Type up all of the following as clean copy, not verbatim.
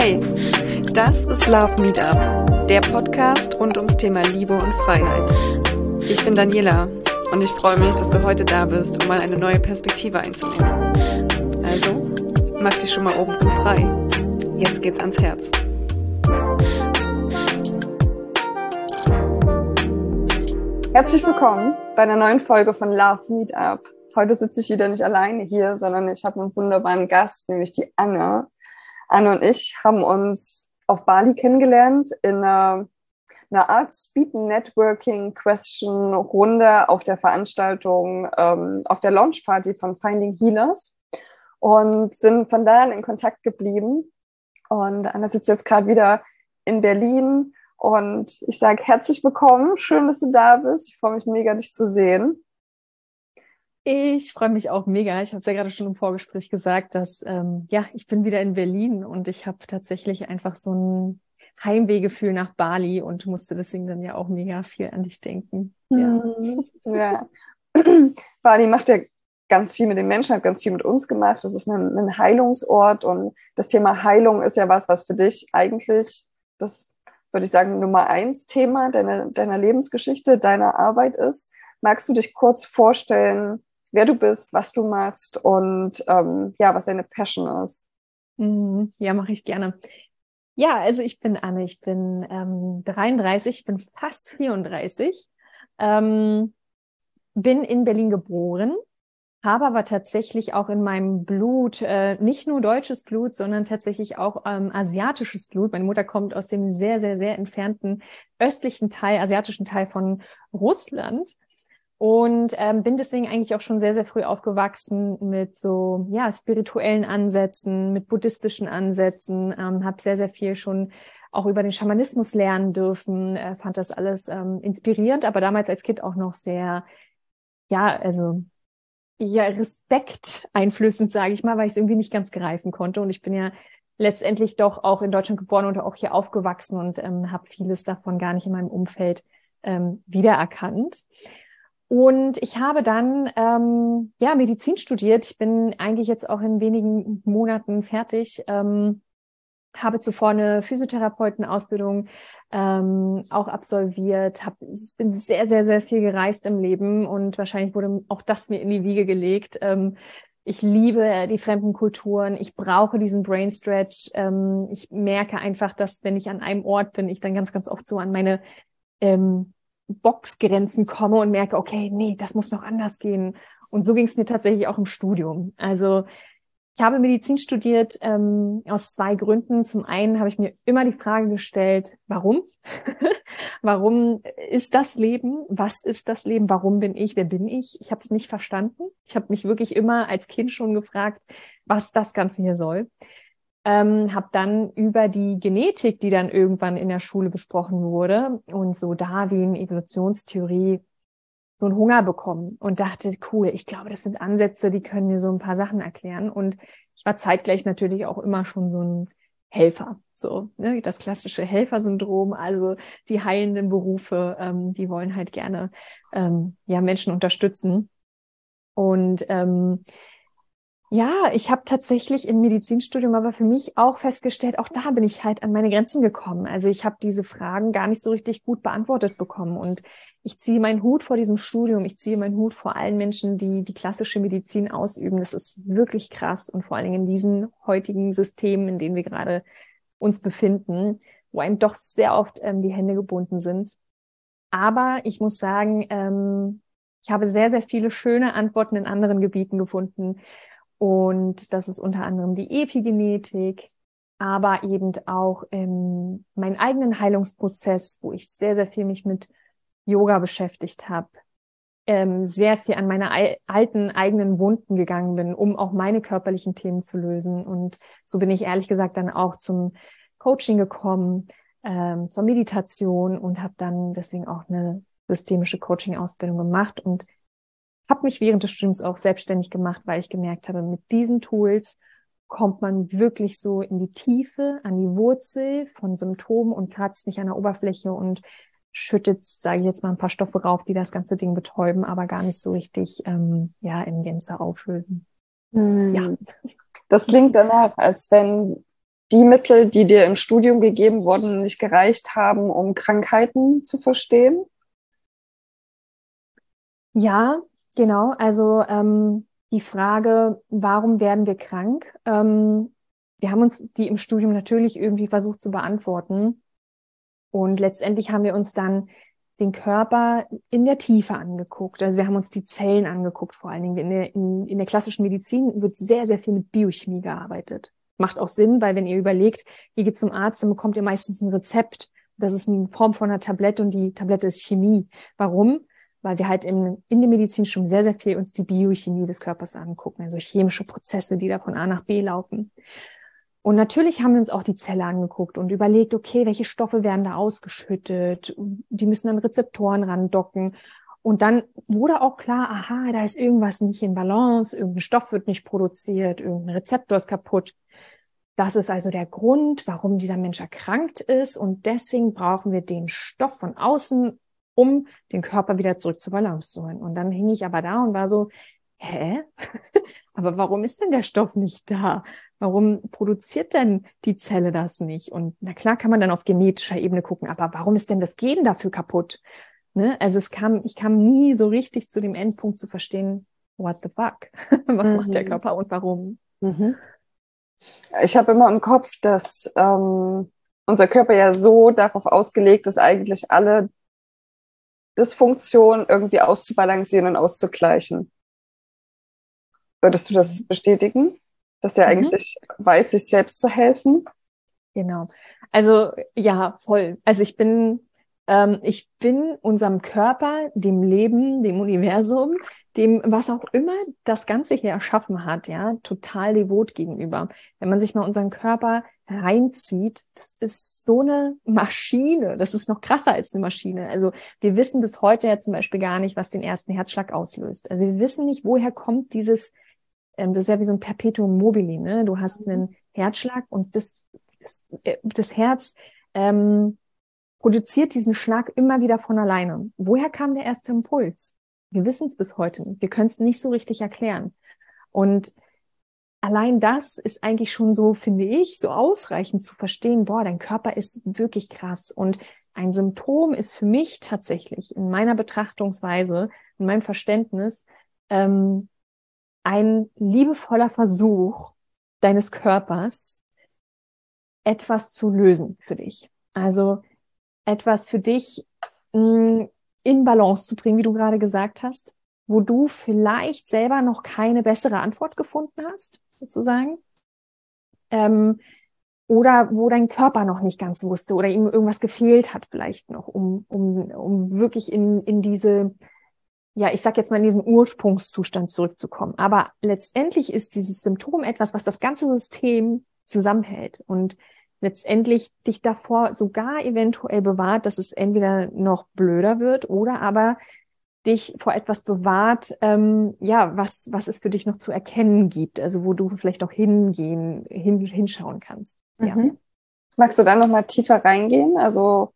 Hey, das ist Love Meetup, der Podcast rund ums Thema Liebe und Freiheit. Ich bin Daniela und ich freue mich, dass du heute da bist, um mal eine neue Perspektive einzunehmen. Also, mach dich schon mal oben frei. Jetzt geht's ans Herz. Herzlich willkommen bei einer neuen Folge von Love Meetup. Heute sitze ich wieder nicht alleine hier, sondern ich habe einen wunderbaren Gast, nämlich die Anne. Anne und ich haben uns auf Bali kennengelernt in einer Art Speed Networking Question Runde auf der Veranstaltung, auf der Launch Party von Finding Healers und sind von da an in Kontakt geblieben. Und Anne sitzt jetzt gerade wieder in Berlin und ich sage herzlich willkommen, schön, dass du da bist. Ich freue mich mega, dich zu sehen. Ich freue mich auch mega. Ich habe es ja gerade schon im Vorgespräch gesagt, dass ich bin wieder in Berlin und ich habe tatsächlich einfach so ein Heimwehgefühl nach Bali und musste deswegen dann ja auch mega viel an dich denken. Ja. Bali macht ja ganz viel mit den Menschen, hat ganz viel mit uns gemacht. Das ist ein Heilungsort und das Thema Heilung ist ja was für dich eigentlich, das würde ich sagen, Nummer 1 Thema deiner Lebensgeschichte, deiner Arbeit ist. Magst du dich kurz vorstellen, wer du bist, was du machst und was deine Passion ist? Ja, mache ich gerne. Ja, also ich bin Anne, ich bin 33, ich bin fast 34, bin in Berlin geboren, habe aber tatsächlich auch in meinem Blut nicht nur deutsches Blut, sondern tatsächlich auch asiatisches Blut. Meine Mutter kommt aus dem sehr, sehr, sehr entfernten asiatischen Teil von Russland. Und bin deswegen eigentlich auch schon sehr, sehr früh aufgewachsen mit so spirituellen Ansätzen, mit buddhistischen Ansätzen, habe sehr, sehr viel schon auch über den Schamanismus lernen dürfen, fand das alles inspirierend, aber damals als Kind auch noch sehr, Respekt einflößend, sage ich mal, weil ich es irgendwie nicht ganz greifen konnte. Und ich bin ja letztendlich doch auch in Deutschland geboren und auch hier aufgewachsen und habe vieles davon gar nicht in meinem Umfeld wiedererkannt. Und ich habe dann Medizin studiert. Ich bin eigentlich jetzt auch in wenigen Monaten fertig. Habe zuvor eine Physiotherapeutenausbildung auch absolviert. Bin sehr, sehr, sehr viel gereist im Leben und wahrscheinlich wurde auch das mir in die Wiege gelegt. Ich liebe die fremden Kulturen. Ich brauche diesen Brain Stretch. Ich merke einfach, dass wenn ich an einem Ort bin, ich dann ganz, ganz oft so an meine Boxgrenzen komme und merke, okay, nee, das muss noch anders gehen. Und so ging es mir tatsächlich auch im Studium. Also ich habe Medizin studiert aus 2 Gründen. Zum einen habe ich mir immer die Frage gestellt, warum? Warum ist das Leben? Was ist das Leben? Warum bin ich? Wer bin ich? Ich habe es nicht verstanden. Ich habe mich wirklich immer als Kind schon gefragt, was das Ganze hier soll. Habe dann über die Genetik, die dann irgendwann in der Schule besprochen wurde und so Darwin, Evolutionstheorie, so einen Hunger bekommen und dachte, cool, ich glaube, das sind Ansätze, die können mir so ein paar Sachen erklären. Und ich war zeitgleich natürlich auch immer schon so ein Helfer, so das klassische Helfersyndrom, also die heilenden Berufe, die wollen halt gerne Menschen unterstützen. Und ich habe tatsächlich im Medizinstudium aber für mich auch festgestellt, auch da bin ich halt an meine Grenzen gekommen. Also ich habe diese Fragen gar nicht so richtig gut beantwortet bekommen. Und ich ziehe meinen Hut vor diesem Studium, ich ziehe meinen Hut vor allen Menschen, die die klassische Medizin ausüben. Das ist wirklich krass und vor allen Dingen in diesen heutigen Systemen, in denen wir gerade uns befinden, wo einem doch sehr oft die Hände gebunden sind. Aber ich muss sagen, ich habe sehr, sehr viele schöne Antworten in anderen Gebieten gefunden. Und das ist unter anderem die Epigenetik, aber eben auch meinen eigenen Heilungsprozess, wo ich sehr, sehr viel mich mit Yoga beschäftigt habe, sehr viel an meine alten eigenen Wunden gegangen bin, um auch meine körperlichen Themen zu lösen. Und so bin ich ehrlich gesagt dann auch zum Coaching gekommen, zur Meditation und habe dann deswegen auch eine systemische Coaching-Ausbildung gemacht und habe mich während des Studiums auch selbstständig gemacht, weil ich gemerkt habe, mit diesen Tools kommt man wirklich so in die Tiefe, an die Wurzel von Symptomen und kratzt nicht an der Oberfläche und schüttet, sage ich jetzt mal, ein paar Stoffe rauf, die das ganze Ding betäuben, aber gar nicht so richtig in Gänze auflösen. Ja. Das klingt danach, als wenn die Mittel, die dir im Studium gegeben wurden, nicht gereicht haben, um Krankheiten zu verstehen? Ja, genau. Also die Frage, warum werden wir krank? Wir haben uns die im Studium natürlich irgendwie versucht zu beantworten. Und letztendlich haben wir uns dann den Körper in der Tiefe angeguckt. Also wir haben uns die Zellen angeguckt, vor allen Dingen. In der klassischen Medizin wird sehr, sehr viel mit Biochemie gearbeitet. Macht auch Sinn, weil wenn ihr überlegt, ihr geht zum Arzt, dann bekommt ihr meistens ein Rezept. Das ist in Form von einer Tablette und die Tablette ist Chemie. Warum? Weil wir halt in der Medizin schon sehr, sehr viel uns die Biochemie des Körpers angucken, also chemische Prozesse, die da von A nach B laufen. Und natürlich haben wir uns auch die Zelle angeguckt und überlegt, okay, welche Stoffe werden da ausgeschüttet? Die müssen an Rezeptoren randocken. Und dann wurde auch klar, aha, da ist irgendwas nicht in Balance, irgendein Stoff wird nicht produziert, irgendein Rezeptor ist kaputt. Das ist also der Grund, warum dieser Mensch erkrankt ist. Und deswegen brauchen wir den Stoff von außen, um den Körper wieder zurück zur Balance zu holen. Und dann hing ich aber da und war so, hä? Aber warum ist denn der Stoff nicht da? Warum produziert denn die Zelle das nicht? Und na klar kann man dann auf genetischer Ebene gucken, aber warum ist denn das Gen dafür kaputt? Ne? Also ich kam nie so richtig zu dem Endpunkt zu verstehen, what the fuck? Was macht der Körper und warum? Mhm. Ich habe immer im Kopf, dass unser Körper ja so darauf ausgelegt ist, eigentlich alle Dysfunktionen irgendwie auszubalancieren und auszugleichen. Würdest du das bestätigen? Dass er eigentlich weiß, sich selbst zu helfen? Genau. Also ja, voll. Also ich bin unserem Körper, dem Leben, dem Universum, dem, was auch immer das Ganze hier erschaffen hat, ja, total devot gegenüber. Wenn man sich mal unseren Körper reinzieht, das ist so eine Maschine. Das ist noch krasser als eine Maschine. Also wir wissen bis heute ja zum Beispiel gar nicht, was den ersten Herzschlag auslöst. Also wir wissen nicht, woher kommt dieses, das ist ja wie so ein Perpetuum mobile, ne? Du hast einen Herzschlag und das Herz produziert diesen Schlag immer wieder von alleine. Woher kam der erste Impuls? Wir wissen es bis heute nicht. Wir können es nicht so richtig erklären. Und allein das ist eigentlich schon so, finde ich, so ausreichend zu verstehen, boah, dein Körper ist wirklich krass. Und ein Symptom ist für mich tatsächlich in meiner Betrachtungsweise, in meinem Verständnis, ein liebevoller Versuch deines Körpers, etwas zu lösen für dich. Also etwas für dich in Balance zu bringen, wie du gerade gesagt hast, wo du vielleicht selber noch keine bessere Antwort gefunden hast, sozusagen. Oder wo dein Körper noch nicht ganz wusste oder ihm irgendwas gefehlt hat vielleicht noch, um wirklich in diese, ja, ich sag jetzt mal in diesen Ursprungszustand zurückzukommen. Aber letztendlich ist dieses Symptom etwas, was das ganze System zusammenhält und letztendlich dich davor sogar eventuell bewahrt, dass es entweder noch blöder wird oder aber dich vor etwas bewahrt, ja, was es für dich noch zu erkennen gibt, also wo du vielleicht auch hinschauen kannst. Ja. Magst du da nochmal tiefer reingehen? Also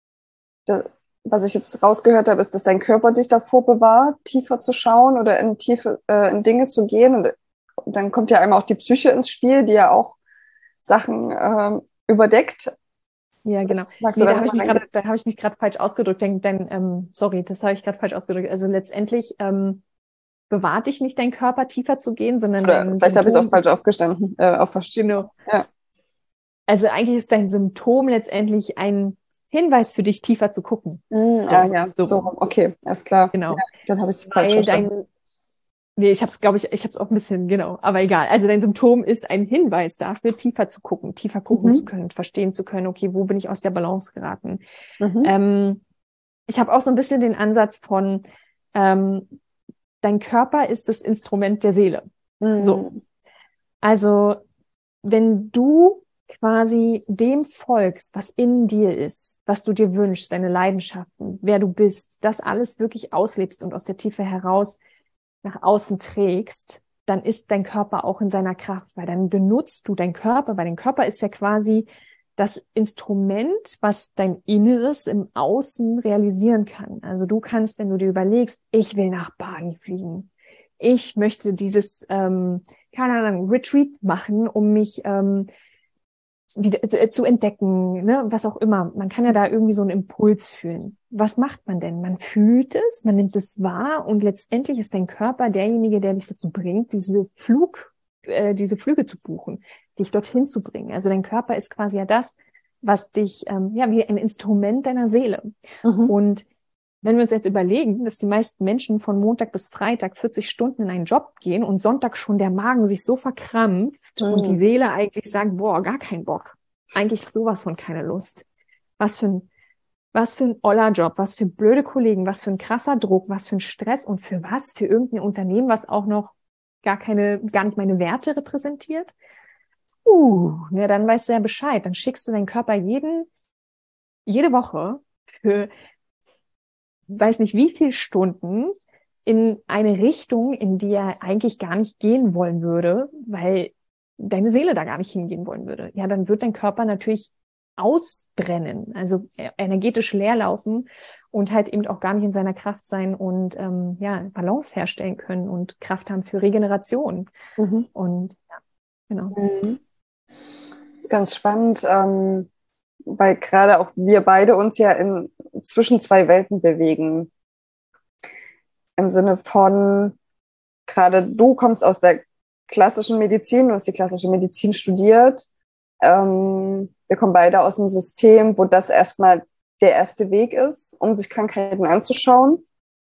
was ich jetzt rausgehört habe, ist, dass dein Körper dich davor bewahrt, tiefer zu schauen oder in Dinge zu gehen. Und dann kommt ja einmal auch die Psyche ins Spiel, die ja auch Sachen überdeckt. Ja, genau. Magst Nee, du da habe ich mich gerade falsch ausgedrückt. Sorry, das habe ich gerade falsch ausgedrückt. Also letztendlich bewahrt dich nicht dein Körper, tiefer zu gehen, sondern dein vielleicht habe ich es auch falsch verstanden. Genau. Ja. Also eigentlich ist dein Symptom letztendlich ein Hinweis für dich, tiefer zu gucken. So, okay, alles klar. Genau. Ja, dann habe ich es falsch verstanden. Nee, ich habe es auch ein bisschen, genau, aber egal. Also dein Symptom ist ein Hinweis dafür, tiefer gucken zu können, verstehen zu können, okay, wo bin ich aus der Balance geraten? Ich habe auch so ein bisschen den Ansatz von, dein Körper ist das Instrument der Seele. So. Also, wenn du quasi dem folgst, was in dir ist, was du dir wünschst, deine Leidenschaften, wer du bist, das alles wirklich auslebst und aus der Tiefe heraus nach außen trägst, dann ist dein Körper auch in seiner Kraft, weil dann benutzt du deinen Körper, weil dein Körper ist ja quasi das Instrument, was dein Inneres im Außen realisieren kann. Also du kannst, wenn du dir überlegst, ich will nach Bali fliegen, ich möchte dieses, keine Ahnung, Retreat machen, um mich wieder zu entdecken, ne, was auch immer. Man kann ja da irgendwie so einen Impuls fühlen. Was macht man denn? Man fühlt es, man nimmt es wahr und letztendlich ist dein Körper derjenige, der dich dazu bringt, diese Flüge zu buchen, dich dorthin zu bringen. Also dein Körper ist quasi ja das, was dich, wie ein Instrument deiner Seele. Mhm. Und wenn wir uns jetzt überlegen, dass die meisten Menschen von Montag bis Freitag 40 Stunden in einen Job gehen und Sonntag schon der Magen sich so verkrampft und die Seele eigentlich sagt, boah, gar keinen Bock. Eigentlich sowas von keine Lust. Was für ein Oller-Job, was für blöde Kollegen, was für ein krasser Druck, was für ein Stress und für was? Für irgendein Unternehmen, was auch noch gar nicht meine Werte repräsentiert. Ja, dann weißt du ja Bescheid. Dann schickst du deinen Körper jede Woche für weiß nicht wie viel Stunden in eine Richtung, in die er eigentlich gar nicht gehen wollen würde, weil deine Seele da gar nicht hingehen wollen würde. Ja, dann wird dein Körper natürlich ausbrennen, also energetisch leer laufen und halt eben auch gar nicht in seiner Kraft sein und Balance herstellen können und Kraft haben für Regeneration. Und ja, genau. Das ist ganz spannend, weil gerade auch wir beide uns ja zwischen zwei Welten bewegen. Im Sinne von, gerade du kommst aus der klassischen Medizin, du hast die klassische Medizin studiert. Wir kommen beide aus einem System, wo das erstmal der erste Weg ist, um sich Krankheiten anzuschauen.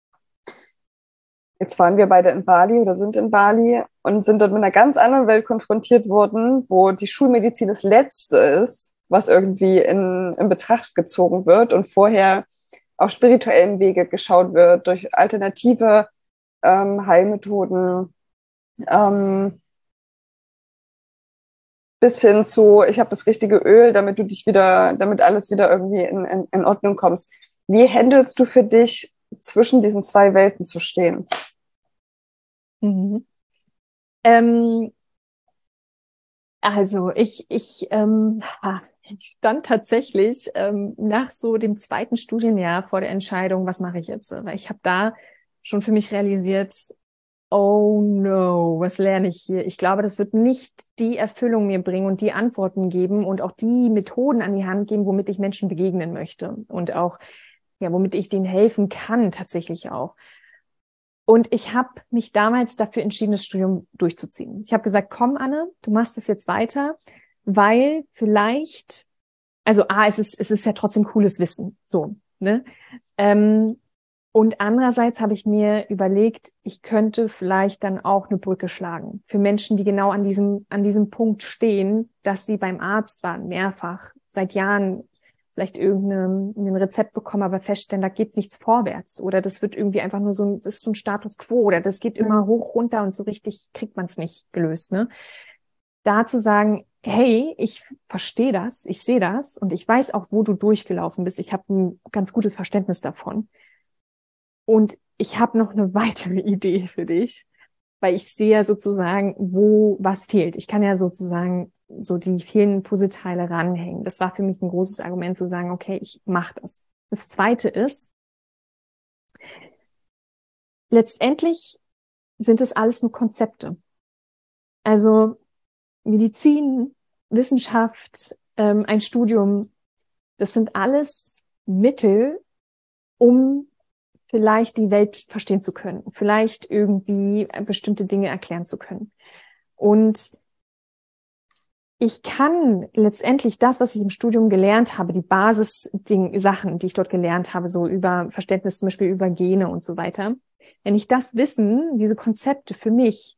Jetzt waren wir beide in Bali oder sind in Bali und sind dort mit einer ganz anderen Welt konfrontiert worden, wo die Schulmedizin das Letzte ist, was irgendwie in Betracht gezogen wird und vorher auf spirituellen Wege geschaut wird, durch alternative Heilmethoden, bis hin zu, ich habe das richtige Öl, damit alles wieder irgendwie in Ordnung kommst. Wie handelst du für dich, zwischen diesen zwei Welten zu stehen? Mhm. Also ich stand tatsächlich nach so dem zweiten Studienjahr vor der Entscheidung, was mache ich jetzt? Weil ich habe da schon für mich realisiert, oh no, was lerne ich hier? Ich glaube, das wird nicht die Erfüllung mir bringen und die Antworten geben und auch die Methoden an die Hand geben, womit ich Menschen begegnen möchte und auch, ja, womit ich denen helfen kann, tatsächlich auch. Und ich habe mich damals dafür entschieden, das Studium durchzuziehen. Ich habe gesagt, komm, Anne, du machst es jetzt weiter, weil vielleicht, also es ist ja trotzdem cooles Wissen, so, ne? Und andererseits habe ich mir überlegt, ich könnte vielleicht dann auch eine Brücke schlagen für Menschen, die genau an diesem Punkt stehen, dass sie beim Arzt waren, mehrfach, seit Jahren vielleicht irgendein Rezept bekommen, aber feststellen, da geht nichts vorwärts oder das wird irgendwie einfach nur das ist so ein Status quo oder das geht immer hoch, runter und so richtig kriegt man es nicht gelöst, ne? Da zu sagen, hey, ich verstehe das, ich sehe das und ich weiß auch, wo du durchgelaufen bist. Ich habe ein ganz gutes Verständnis davon. Und ich habe noch eine weitere Idee für dich, weil ich sehe ja sozusagen, was fehlt. Ich kann ja sozusagen so die fehlenden Puzzleteile ranhängen. Das war für mich ein großes Argument zu sagen, okay, ich mache das. Das Zweite ist, letztendlich sind es alles nur Konzepte. Also Medizin, Wissenschaft, ein Studium, das sind alles Mittel, um vielleicht die Welt verstehen zu können, vielleicht irgendwie bestimmte Dinge erklären zu können. Und ich kann letztendlich das, was ich im Studium gelernt habe, die Sachen, die ich dort gelernt habe, so über Verständnis zum Beispiel über Gene und so weiter, wenn ich das Wissen, diese Konzepte für mich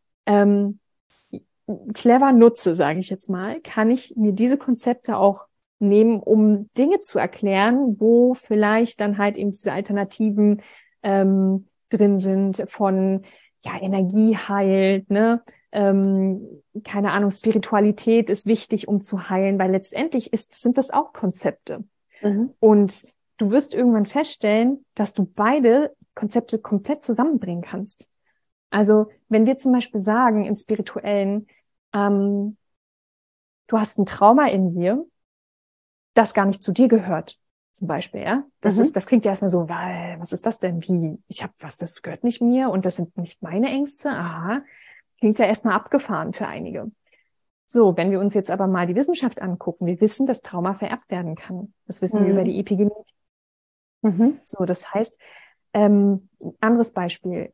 clever nutze, sage ich jetzt mal, kann ich mir diese Konzepte auch nehmen, um Dinge zu erklären, wo vielleicht dann halt eben diese Alternativen drin sind von, ja, Energie heilt, ne? Keine Ahnung, Spiritualität ist wichtig, um zu heilen, weil letztendlich sind das auch Konzepte. Und du wirst irgendwann feststellen, dass du beide Konzepte komplett zusammenbringen kannst. Also wenn wir zum Beispiel sagen im Spirituellen, du hast ein Trauma in dir, das gar nicht zu dir gehört, zum Beispiel, ja. Das klingt ja erstmal so, was ist das denn? Wie? Das gehört nicht mir und das sind nicht meine Ängste. Aha. Klingt ja erstmal abgefahren für einige. So, wenn wir uns jetzt aber mal die Wissenschaft angucken, wir wissen, dass Trauma vererbt werden kann. Das wissen wir über die Epigenetik. So, das heißt, anderes Beispiel.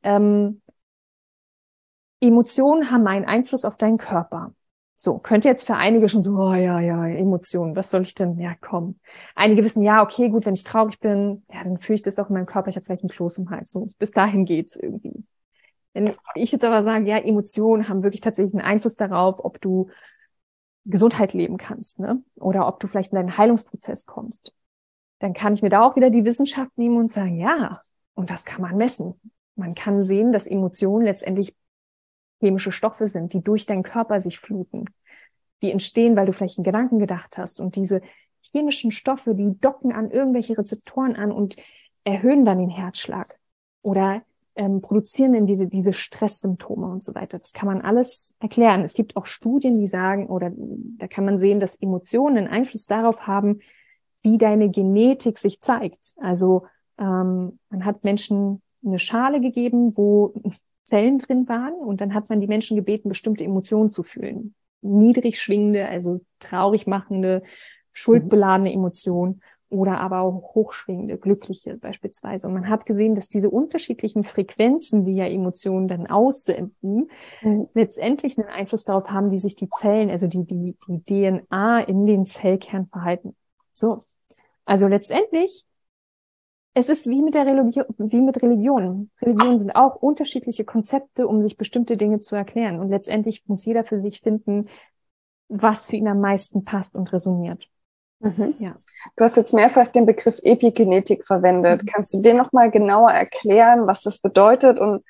Emotionen haben einen Einfluss auf deinen Körper. So, könnte jetzt für einige schon so, oh ja, Emotionen, was soll ich denn? Ja, komm. Einige wissen, ja, okay, gut, wenn ich traurig bin, ja, dann fühle ich das auch in meinem Körper, ich habe vielleicht einen Kloß im Hals. So, bis dahin geht's irgendwie. Wenn ich jetzt aber sage, ja, Emotionen haben wirklich tatsächlich einen Einfluss darauf, ob du Gesundheit leben kannst, ne? Oder ob du vielleicht in deinen Heilungsprozess kommst. Dann kann ich mir da auch wieder die Wissenschaft nehmen und sagen, ja, und das kann man messen. Man kann sehen, dass Emotionen letztendlich chemische Stoffe sind, die durch deinen Körper sich fluten. Die entstehen, weil du vielleicht einen Gedanken gedacht hast. Und diese chemischen Stoffe, die docken an irgendwelche Rezeptoren an und erhöhen dann den Herzschlag oder produzieren in dir diese Stresssymptome und so weiter. Das kann man alles erklären. Es gibt auch Studien, die sagen, oder da kann man sehen, dass Emotionen einen Einfluss darauf haben, wie deine Genetik sich zeigt. Also man hat Menschen eine Schale gegeben, wo Zellen drin waren und dann hat man die Menschen gebeten, bestimmte Emotionen zu fühlen. Niedrig schwingende, also traurig machende, schuldbeladene Emotionen oder aber auch hochschwingende, glückliche beispielsweise. Und man hat gesehen, dass diese unterschiedlichen Frequenzen, die ja Emotionen dann aussenden, letztendlich einen Einfluss darauf haben, wie sich die Zellen, also die DNA in den Zellkern verhalten. So. Also letztendlich, es ist wie mit der Religion, wie mit Religionen. Religionen sind auch unterschiedliche Konzepte, um sich bestimmte Dinge zu erklären. Und letztendlich muss jeder für sich finden, was für ihn am meisten passt und resoniert. Ja. Du hast jetzt mehrfach den Begriff Epigenetik verwendet. Kannst du den nochmal genauer erklären, was das bedeutet und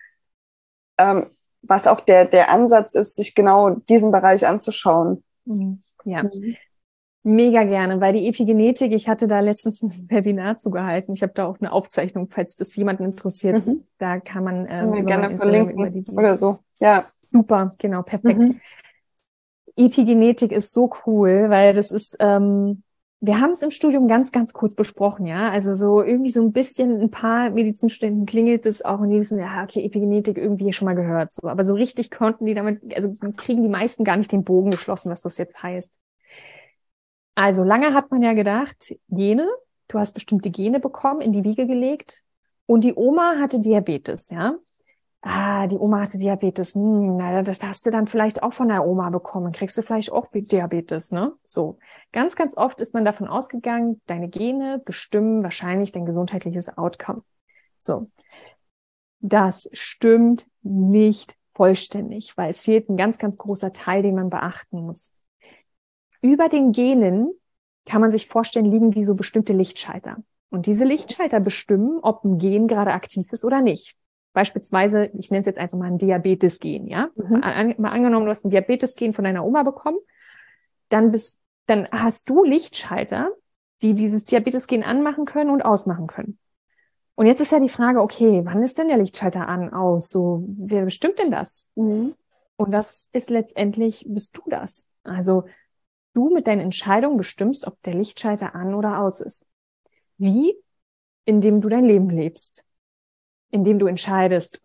was auch der Ansatz ist, sich genau diesen Bereich anzuschauen? Ja. Mega gerne, weil die Epigenetik, ich hatte da letztens ein Webinar zugehalten. Ich habe da auch eine Aufzeichnung, falls das jemanden interessiert. Da kann man gerne verlinken oder so. Ja. Super, genau, perfekt. Epigenetik ist so cool, weil das ist, wir haben es im Studium ganz, ganz kurz besprochen, ja. Also so irgendwie so ein bisschen, ein paar Medizinstudenten klingelt es auch und die wissen, ja, okay, Epigenetik irgendwie schon mal gehört. So, aber so richtig konnten die damit, also kriegen die meisten gar nicht den Bogen geschlossen, was das jetzt heißt. Also lange hat man ja gedacht, Gene, du hast bestimmte Gene bekommen, in die Wiege gelegt und die Oma hatte Diabetes, ja. Die Oma hatte Diabetes, na, das hast du dann vielleicht auch von der Oma bekommen, kriegst du vielleicht auch Diabetes, ne? So, ganz, ganz oft ist man davon ausgegangen, deine Gene bestimmen wahrscheinlich dein gesundheitliches Outcome. So, das stimmt nicht vollständig, weil es fehlt ein ganz, ganz großer Teil, den man beachten muss. Über den Genen kann man sich vorstellen, liegen wie so bestimmte Lichtschalter. Und diese Lichtschalter bestimmen, ob ein Gen gerade aktiv ist oder nicht. Beispielsweise, ich nenne es jetzt einfach mal ein Diabetes-Gen, ja? Mal angenommen, du hast ein Diabetes-Gen von deiner Oma bekommen, dann hast du Lichtschalter, die dieses Diabetes-Gen anmachen können und ausmachen können. Und jetzt ist ja die Frage, okay, wann ist denn der Lichtschalter an, aus? So, wer bestimmt denn das? Und das ist letztendlich, bist du das. Also, du mit deinen Entscheidungen bestimmst, ob der Lichtschalter an oder aus ist. Wie? Indem du dein Leben lebst. Indem du entscheidest,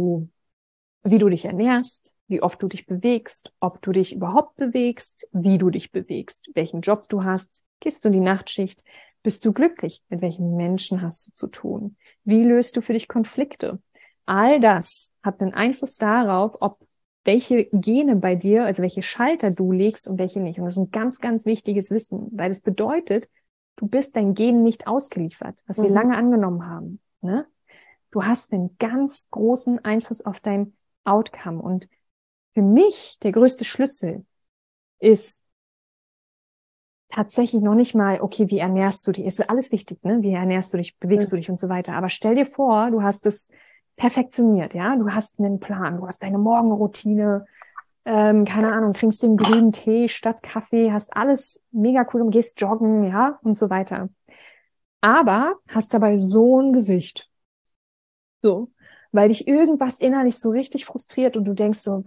wie du dich ernährst, wie oft du dich bewegst, ob du dich überhaupt bewegst, wie du dich bewegst, welchen Job du hast, gehst du in die Nachtschicht, bist du glücklich, mit welchen Menschen hast du zu tun, wie löst du für dich Konflikte. All das hat einen Einfluss darauf, ob welche Gene bei dir, also welche Schalter du legst und welche nicht. Und das ist ein ganz, ganz wichtiges Wissen, weil das bedeutet, du bist dein Gen nicht ausgeliefert, was wir lange angenommen haben. Ne? Du hast einen ganz großen Einfluss auf dein Outcome. Und für mich der größte Schlüssel ist tatsächlich noch nicht mal, okay, wie ernährst du dich? Ist alles wichtig, ne? Wie ernährst du dich, bewegst du dich und so weiter. Aber stell dir vor, du hast es perfektioniert, ja? Du hast einen Plan, du hast deine Morgenroutine, keine Ahnung, trinkst den grünen Tee statt Kaffee, hast alles mega cool und gehst joggen, ja? Und so weiter. Aber hast dabei so ein Gesicht. So. Weil dich irgendwas innerlich so richtig frustriert und du denkst so,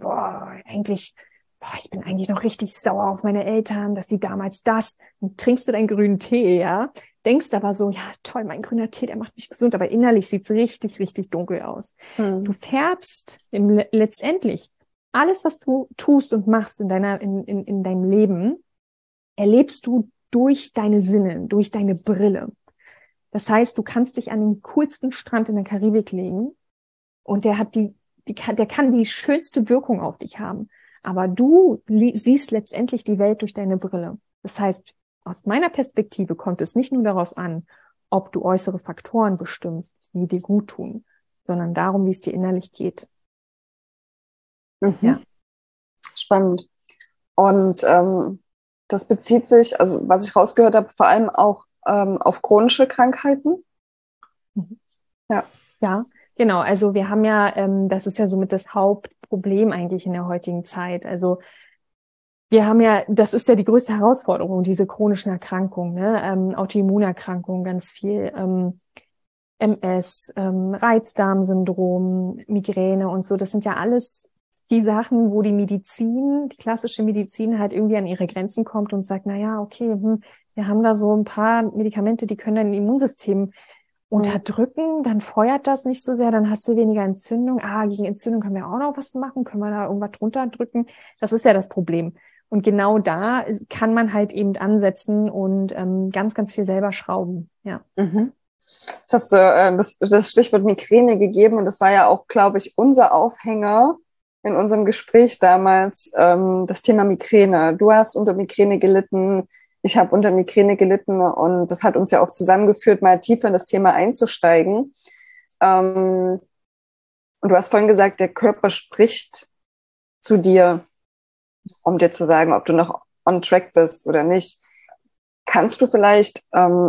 ich bin eigentlich noch richtig sauer auf meine Eltern, dass die damals das, und trinkst du deinen grünen Tee, ja, denkst aber so, ja toll, mein grüner Tee, der macht mich gesund, aber innerlich sieht's richtig, richtig dunkel aus. Du färbst letztendlich alles, was du tust und machst in deinem Leben, erlebst du durch deine Sinne, durch deine Brille. Das heißt, du kannst dich an den coolsten Strand in der Karibik legen und der kann die schönste Wirkung auf dich haben. Aber du siehst letztendlich die Welt durch deine Brille. Das heißt, aus meiner Perspektive kommt es nicht nur darauf an, ob du äußere Faktoren bestimmst, die dir gut tun, sondern darum, wie es dir innerlich geht. Ja. Spannend. Und das bezieht sich, also was ich rausgehört habe, vor allem auch auf chronische Krankheiten. Ja. Ja, genau. Also wir haben ja, das ist ja somit das Hauptproblem eigentlich in der heutigen Zeit. Also wir haben ja, das ist ja die größte Herausforderung, diese chronischen Erkrankungen, ne? Autoimmunerkrankungen, ganz viel, MS, Reizdarmsyndrom, Migräne und so. Das sind ja alles die Sachen, wo die klassische Medizin halt irgendwie an ihre Grenzen kommt und sagt, na ja, okay, wir haben da so ein paar Medikamente, die können dein Immunsystem unterdrücken, dann feuert das nicht so sehr, dann hast du weniger Entzündung. Gegen Entzündung können wir auch noch was machen, können wir da irgendwas drunter drücken? Das ist ja das Problem. Und genau da kann man halt eben ansetzen und ganz, ganz viel selber schrauben. Ja. Jetzt hast du das Stichwort Migräne gegeben und das war ja auch, glaube ich, unser Aufhänger in unserem Gespräch damals, das Thema Migräne. Du hast unter Migräne gelitten, ich habe unter Migräne gelitten und das hat uns ja auch zusammengeführt, mal tiefer in das Thema einzusteigen. Und du hast vorhin gesagt, der Körper spricht zu dir, um dir zu sagen, ob du noch on track bist oder nicht. Kannst du vielleicht,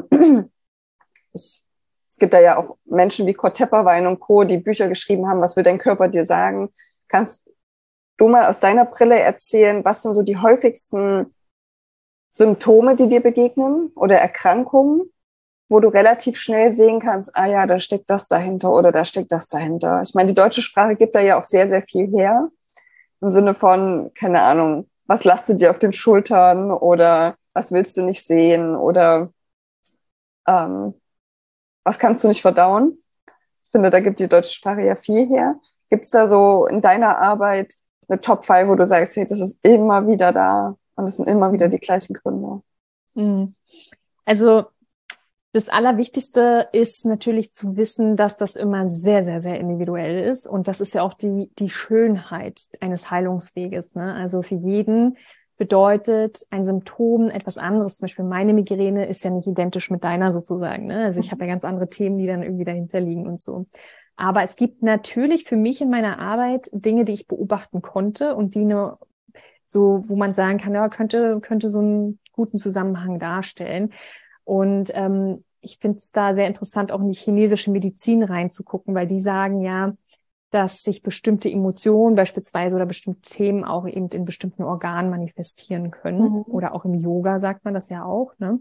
es gibt da ja auch Menschen wie Kurt Tepperwein und Co., die Bücher geschrieben haben, was will dein Körper dir sagen? Kannst du mal aus deiner Brille erzählen, was sind so die häufigsten Symptome, die dir begegnen oder Erkrankungen, wo du relativ schnell sehen kannst, ja, da steckt das dahinter oder da steckt das dahinter. Ich meine, die deutsche Sprache gibt da ja auch sehr, sehr viel her. Im Sinne von, keine Ahnung, was lastet dir auf den Schultern oder was willst du nicht sehen oder was kannst du nicht verdauen? Ich finde, da gibt die deutsche Sprache ja viel her. Gibt es da so in deiner Arbeit eine Top 5, wo du sagst, hey, das ist immer wieder da und es sind immer wieder die gleichen Gründe? Also das Allerwichtigste ist natürlich zu wissen, dass das immer sehr, sehr, sehr individuell ist. Und das ist ja auch die Schönheit eines Heilungsweges, ne? Also für jeden bedeutet ein Symptom etwas anderes. Zum Beispiel meine Migräne ist ja nicht identisch mit deiner sozusagen, ne? Also ich habe ja ganz andere Themen, die dann irgendwie dahinter liegen und so. Aber es gibt natürlich für mich in meiner Arbeit Dinge, die ich beobachten konnte und die nur so, wo man sagen kann, ja, könnte so einen guten Zusammenhang darstellen. Und ich finde es da sehr interessant, auch in die chinesische Medizin reinzugucken, weil die sagen ja, dass sich bestimmte Emotionen beispielsweise oder bestimmte Themen auch eben in bestimmten Organen manifestieren können. Oder auch im Yoga sagt man das ja auch, ne?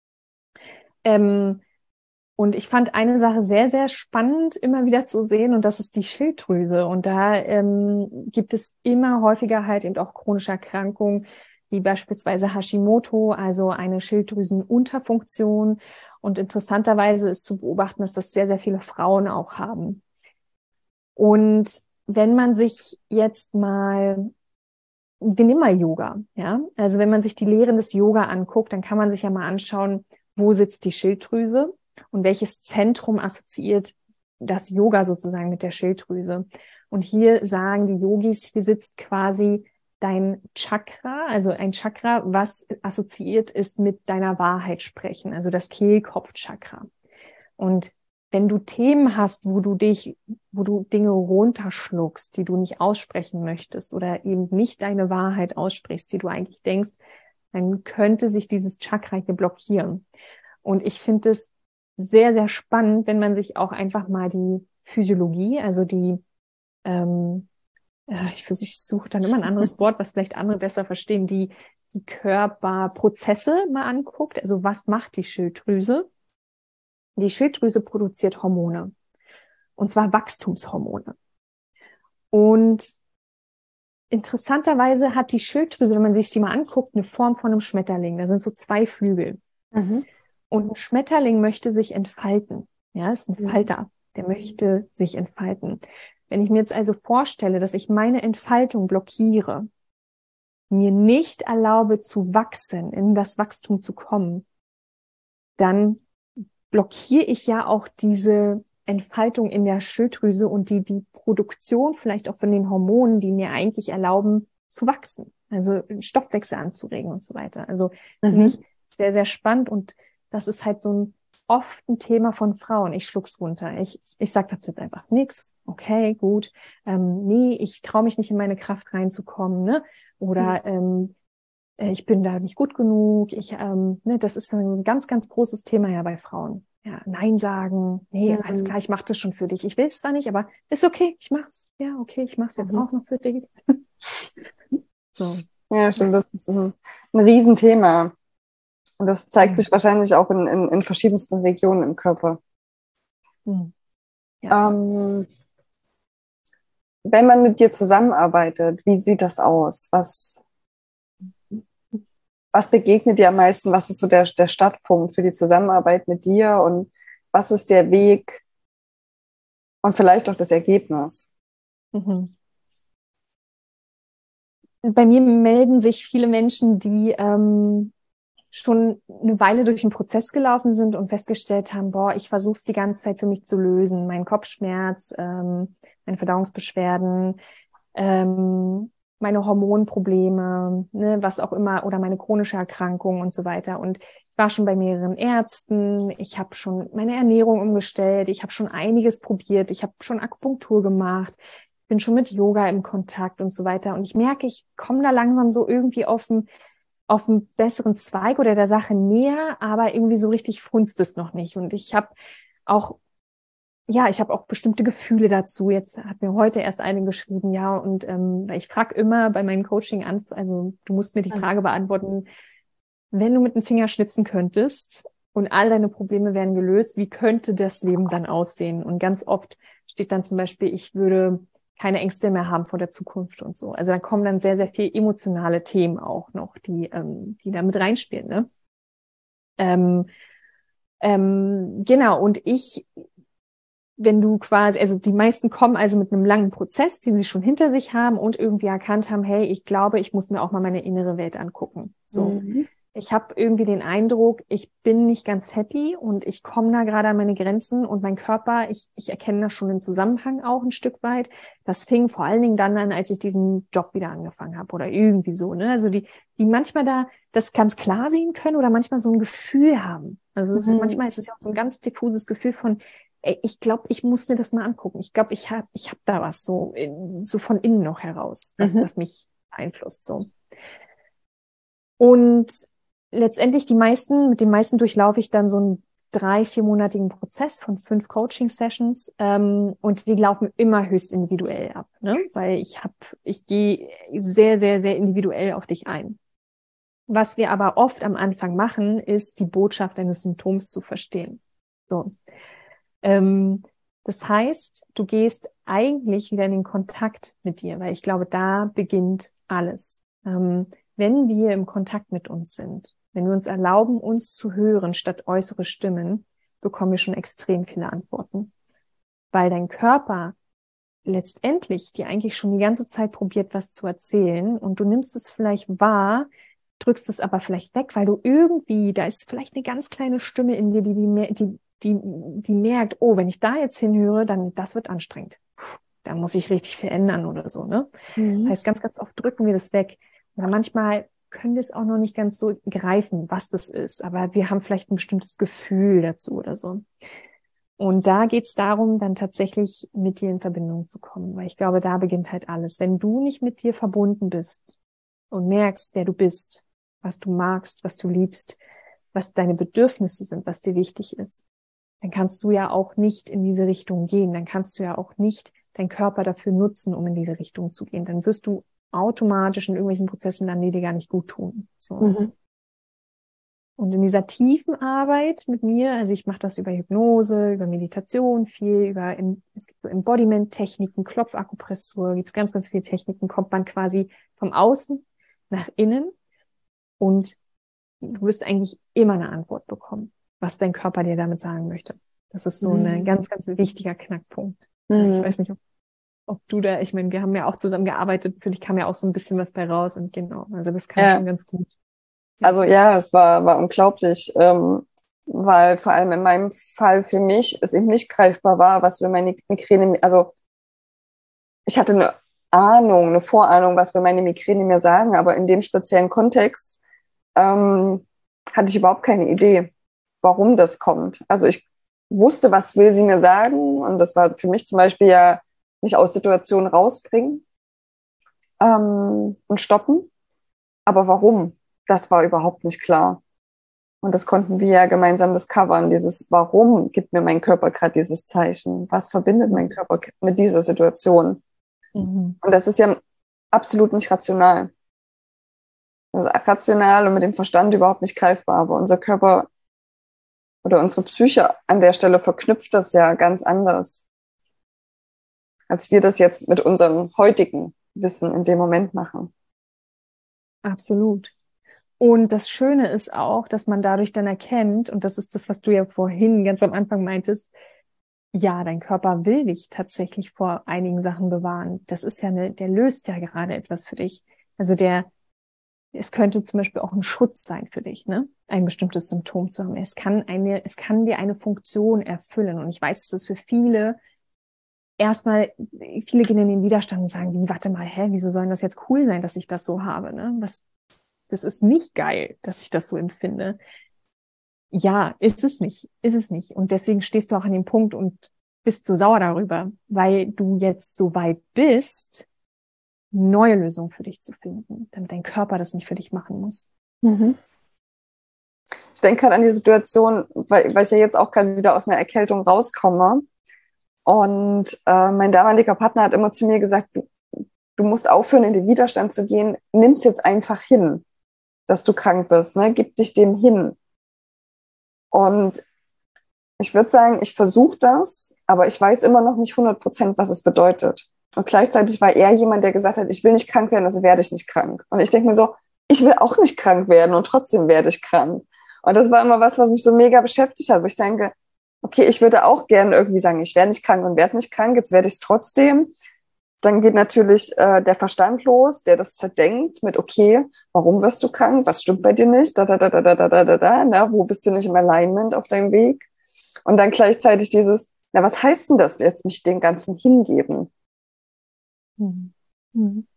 Und ich fand eine Sache sehr, sehr spannend immer wieder zu sehen und das ist die Schilddrüse. Und da gibt es immer häufiger halt eben auch chronische Erkrankungen, wie beispielsweise Hashimoto, also eine Schilddrüsenunterfunktion. Und interessanterweise ist zu beobachten, dass das sehr, sehr viele Frauen auch haben. Und wenn man sich jetzt mal, wir nehmen mal Yoga, ja, also wenn man sich die Lehren des Yoga anguckt, dann kann man sich ja mal anschauen, wo sitzt die Schilddrüse und welches Zentrum assoziiert das Yoga sozusagen mit der Schilddrüse. Und hier sagen die Yogis, hier sitzt quasi dein Chakra, also ein Chakra, was assoziiert ist mit deiner Wahrheit sprechen, also das Kehlkopfchakra. Und wenn du Themen hast, wo du Dinge runterschluckst, die du nicht aussprechen möchtest oder eben nicht deine Wahrheit aussprichst, die du eigentlich denkst, dann könnte sich dieses Chakra hier blockieren. Und ich finde es sehr, sehr spannend, wenn man sich auch einfach mal die Physiologie, also ich suche dann immer ein anderes Wort, was vielleicht andere besser verstehen, die Körperprozesse mal anguckt. Also was macht die Schilddrüse? Die Schilddrüse produziert Hormone, und zwar Wachstumshormone. Und interessanterweise hat die Schilddrüse, wenn man sich die mal anguckt, eine Form von einem Schmetterling. Da sind so zwei Flügel. Und ein Schmetterling möchte sich entfalten. Ja, ist ein Falter, der möchte sich entfalten. Wenn ich mir jetzt also vorstelle, dass ich meine Entfaltung blockiere, mir nicht erlaube zu wachsen, in das Wachstum zu kommen, dann blockiere ich ja auch diese Entfaltung in der Schilddrüse und die Produktion vielleicht auch von den Hormonen, die mir eigentlich erlauben zu wachsen, also Stoffwechsel anzuregen und so weiter. Also finde ich sehr, sehr spannend und das ist halt so oft ein Thema von Frauen. Ich schluck's runter. Ich sag dazu jetzt einfach nichts. Okay, gut. Nee, ich traue mich nicht in meine Kraft reinzukommen, ne? Oder ich bin da nicht gut genug. Das ist ein ganz, ganz großes Thema ja bei Frauen. Ja, Nein sagen. Nee, alles klar, ich mache das schon für dich. Ich will es zwar nicht, aber ist okay, ich mach's. Ja, okay, ich mach's jetzt auch noch für dich. So. Ja, stimmt, das ist ein Riesenthema. Und das zeigt sich wahrscheinlich auch in verschiedensten Regionen im Körper. Ja. Wenn man mit dir zusammenarbeitet, wie sieht das aus? Was begegnet dir am meisten? Was ist so der Startpunkt für die Zusammenarbeit mit dir? Und was ist der Weg und vielleicht auch das Ergebnis? Bei mir melden sich viele Menschen, die schon eine Weile durch den Prozess gelaufen sind und festgestellt haben, ich versuche es die ganze Zeit für mich zu lösen. Mein Kopfschmerz, meine Verdauungsbeschwerden, meine Hormonprobleme, ne, was auch immer, oder meine chronische Erkrankung und so weiter. Und ich war schon bei mehreren Ärzten, ich habe schon meine Ernährung umgestellt, ich habe schon einiges probiert, ich habe schon Akupunktur gemacht, bin schon mit Yoga im Kontakt und so weiter. Und ich merke, ich komme da langsam so irgendwie auf einen besseren Zweig oder der Sache näher, aber irgendwie so richtig funzt es noch nicht. Und ich habe auch bestimmte Gefühle dazu. Jetzt hat mir heute erst eine geschrieben, ja, und weil ich frage immer bei meinem Coaching an, also du musst mir die Frage beantworten, wenn du mit dem Finger schnipsen könntest und all deine Probleme wären gelöst, wie könnte das Leben dann aussehen? Und ganz oft steht dann zum Beispiel, ich würde keine Ängste mehr haben vor der Zukunft und so. Also da kommen dann sehr, sehr viel emotionale Themen auch noch, die da mit reinspielen, ne? Genau, und wenn du quasi, also die meisten kommen also mit einem langen Prozess, den sie schon hinter sich haben und irgendwie erkannt haben, hey, ich glaube, ich muss mir auch mal meine innere Welt angucken. So. Ich habe irgendwie den Eindruck, ich bin nicht ganz happy und ich komme da gerade an meine Grenzen und mein Körper, ich erkenne da schon den Zusammenhang auch ein Stück weit. Das fing vor allen Dingen dann an, als ich diesen Job wieder angefangen habe oder irgendwie so, ne? Also die manchmal da das ganz klar sehen können oder manchmal so ein Gefühl haben. Also manchmal ist es ja auch so ein ganz diffuses Gefühl von, ey, ich glaube, ich muss mir das mal angucken. Ich glaube, ich hab da was so von innen noch heraus, was mich beeinflusst, so. Und letztendlich mit den meisten durchlaufe ich dann so einen 3-4-monatigen Prozess von 5 Coaching-Sessions, und die laufen immer höchst individuell ab, ne? Weil ich gehe sehr, sehr, sehr individuell auf dich ein. Was wir aber oft am Anfang machen, ist die Botschaft eines Symptoms zu verstehen. So. Das heißt, du gehst eigentlich wieder in den Kontakt mit dir, weil ich glaube, da beginnt alles. Wenn wir im Kontakt mit uns sind, wenn wir uns erlauben, uns zu hören statt äußere Stimmen, bekommen wir schon extrem viele Antworten. Weil dein Körper letztendlich dir eigentlich schon die ganze Zeit probiert, was zu erzählen und du nimmst es vielleicht wahr, drückst es aber vielleicht weg, weil du irgendwie, da ist vielleicht eine ganz kleine Stimme in dir, die merkt, oh, wenn ich da jetzt hinhöre, dann das wird anstrengend. Da muss ich richtig viel ändern oder so, ne? Das heißt, ganz, ganz oft drücken wir das weg. Oder manchmal können wir es auch noch nicht ganz so greifen, was das ist, aber wir haben vielleicht ein bestimmtes Gefühl dazu oder so. Und da geht's darum, dann tatsächlich mit dir in Verbindung zu kommen, weil ich glaube, da beginnt halt alles. Wenn du nicht mit dir verbunden bist und merkst, wer du bist, was du magst, was du liebst, was deine Bedürfnisse sind, was dir wichtig ist, dann kannst du ja auch nicht in diese Richtung gehen. Dann kannst du ja auch nicht deinen Körper dafür nutzen, um in diese Richtung zu gehen. Dann wirst du automatisch in irgendwelchen Prozessen landen, die dir gar nicht gut tun. So. Und in dieser tiefen Arbeit mit mir, also ich mache das über Hypnose, über Meditation, es gibt so Embodiment-Techniken, Klopfakupressur, gibt ganz, ganz viele Techniken, kommt man quasi vom Außen nach innen und du wirst eigentlich immer eine Antwort bekommen, was dein Körper dir damit sagen möchte. Das ist so ein ganz, ganz wichtiger Knackpunkt. Ich weiß nicht, ob du da, ich meine, wir haben ja auch zusammen gearbeitet, für dich kam ja auch so ein bisschen was bei raus und genau, also das kann ich schon ganz gut. Also ja, es war unglaublich, weil vor allem in meinem Fall für mich es eben nicht greifbar war, was wir meine Migräne, also ich hatte eine Ahnung, eine Vorahnung, was wir meine Migräne mir sagen, aber in dem speziellen Kontext hatte ich überhaupt keine Idee, warum das kommt. Also ich wusste, was will sie mir sagen, und das war für mich zum Beispiel ja mich aus Situationen rausbringen und stoppen. Aber warum? Das war überhaupt nicht klar. Und das konnten wir ja gemeinsam discovern. Dieses Warum gibt mir mein Körper gerade dieses Zeichen? Was verbindet mein Körper mit dieser Situation? Mhm. Und das ist ja absolut nicht rational. Das ist rational und mit dem Verstand überhaupt nicht greifbar. Aber unser Körper oder unsere Psyche an der Stelle verknüpft das ja ganz anders, als wir das jetzt mit unserem heutigen Wissen in dem Moment machen. Absolut. Und das Schöne ist auch, dass man dadurch dann erkennt, und das ist das, was du ja vorhin ganz am Anfang meintest, ja, dein Körper will dich tatsächlich vor einigen Sachen bewahren. Das ist ja der löst ja gerade etwas für dich. Also es könnte zum Beispiel auch ein Schutz sein für dich, ne? Ein bestimmtes Symptom zu haben. Es kann dir eine Funktion erfüllen. Und ich weiß, es ist für viele viele gehen in den Widerstand und sagen, warte mal, wieso soll das jetzt cool sein, dass ich das so habe, ne? Das ist nicht geil, dass ich das so empfinde. Ja, ist es nicht. Und deswegen stehst du auch an dem Punkt und bist so sauer darüber, weil du jetzt so weit bist, neue Lösungen für dich zu finden, damit dein Körper das nicht für dich machen muss. Mhm. Ich denke gerade an die Situation, weil ich ja jetzt auch gerade wieder aus einer Erkältung rauskomme. Und mein damaliger Partner hat immer zu mir gesagt, du musst aufhören, in den Widerstand zu gehen. Nimm's jetzt einfach hin, dass du krank bist. Ne? Gib dich dem hin. Und ich würde sagen, ich versuche das, aber ich weiß immer noch nicht 100%, was es bedeutet. Und gleichzeitig war er jemand, der gesagt hat, ich will nicht krank werden, also werde ich nicht krank. Und ich denke mir so, ich will auch nicht krank werden und trotzdem werde ich krank. Und das war immer was mich so mega beschäftigt hat, wo ich denke, okay, ich würde auch gerne irgendwie sagen, ich werde nicht krank und werde nicht krank, jetzt werde ich es trotzdem. Dann geht natürlich der Verstand los, der das zerdenkt mit, okay, warum wirst du krank? Was stimmt bei dir nicht? Na, wo bist du nicht im Alignment auf deinem Weg? Und dann gleichzeitig dieses, na, was heißt denn das jetzt, mich dem Ganzen hingeben? Mhm. Mhm.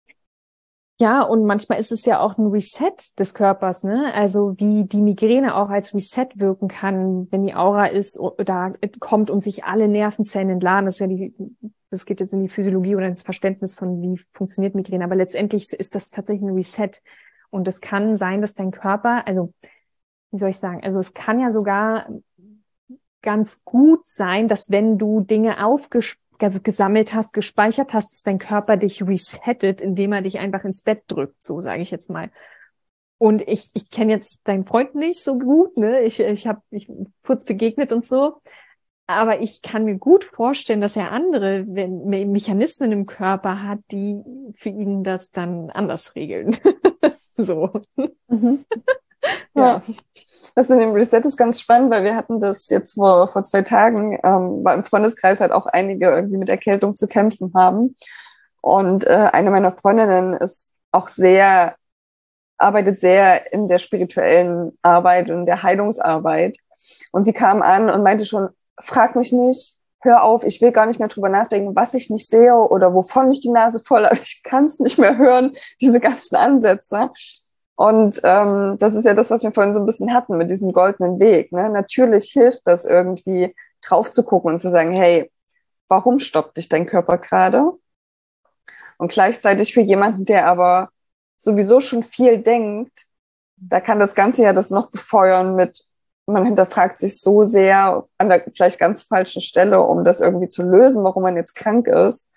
Ja, und manchmal ist es ja auch ein Reset des Körpers, ne? Also wie die Migräne auch als Reset wirken kann, wenn die Aura ist, da kommt und sich alle Nervenzellen entladen. Das geht jetzt in die Physiologie oder ins Verständnis von, wie funktioniert Migräne. Aber letztendlich ist das tatsächlich ein Reset. Und es kann sein, dass dein Körper, also, wie soll ich sagen? Also es kann ja sogar ganz gut sein, dass wenn du Dinge gesammelt hast, gespeichert hast, dass dein Körper dich resettet, indem er dich einfach ins Bett drückt, so sage ich jetzt mal. Und ich kenne jetzt deinen Freund nicht so gut, ne? Ich habe kurz begegnet und so, aber ich kann mir gut vorstellen, dass er andere Mechanismen im Körper hat, die für ihn das dann anders regeln. So. Mhm. Ja. Ja. Das mit dem Reset ist ganz spannend, weil wir hatten das jetzt vor 2 Tagen, weil im Freundeskreis halt auch einige irgendwie mit Erkältung zu kämpfen haben. Und eine meiner Freundinnen ist auch arbeitet sehr in der spirituellen Arbeit und der Heilungsarbeit. Und sie kam an und meinte schon, frag mich nicht, hör auf, ich will gar nicht mehr drüber nachdenken, was ich nicht sehe oder wovon ich die Nase voll habe. Ich kann es nicht mehr hören, diese ganzen Ansätze. Und das ist ja das, was wir vorhin so ein bisschen hatten mit diesem goldenen Weg. Ne? Natürlich hilft das irgendwie, drauf zu gucken und zu sagen, hey, warum stoppt dich dein Körper gerade? Und gleichzeitig für jemanden, der aber sowieso schon viel denkt, da kann das Ganze ja das noch befeuern mit, man hinterfragt sich so sehr an der vielleicht ganz falschen Stelle, um das irgendwie zu lösen, warum man jetzt krank ist.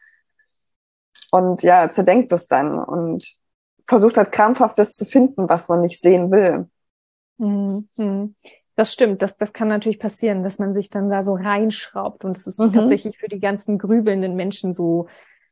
Und ja, zerdenkt es dann und versucht halt krampfhaft das zu finden, was man nicht sehen will. Mhm. Das stimmt, das kann natürlich passieren, dass man sich dann da so reinschraubt und es ist tatsächlich für die ganzen grübelnden Menschen so,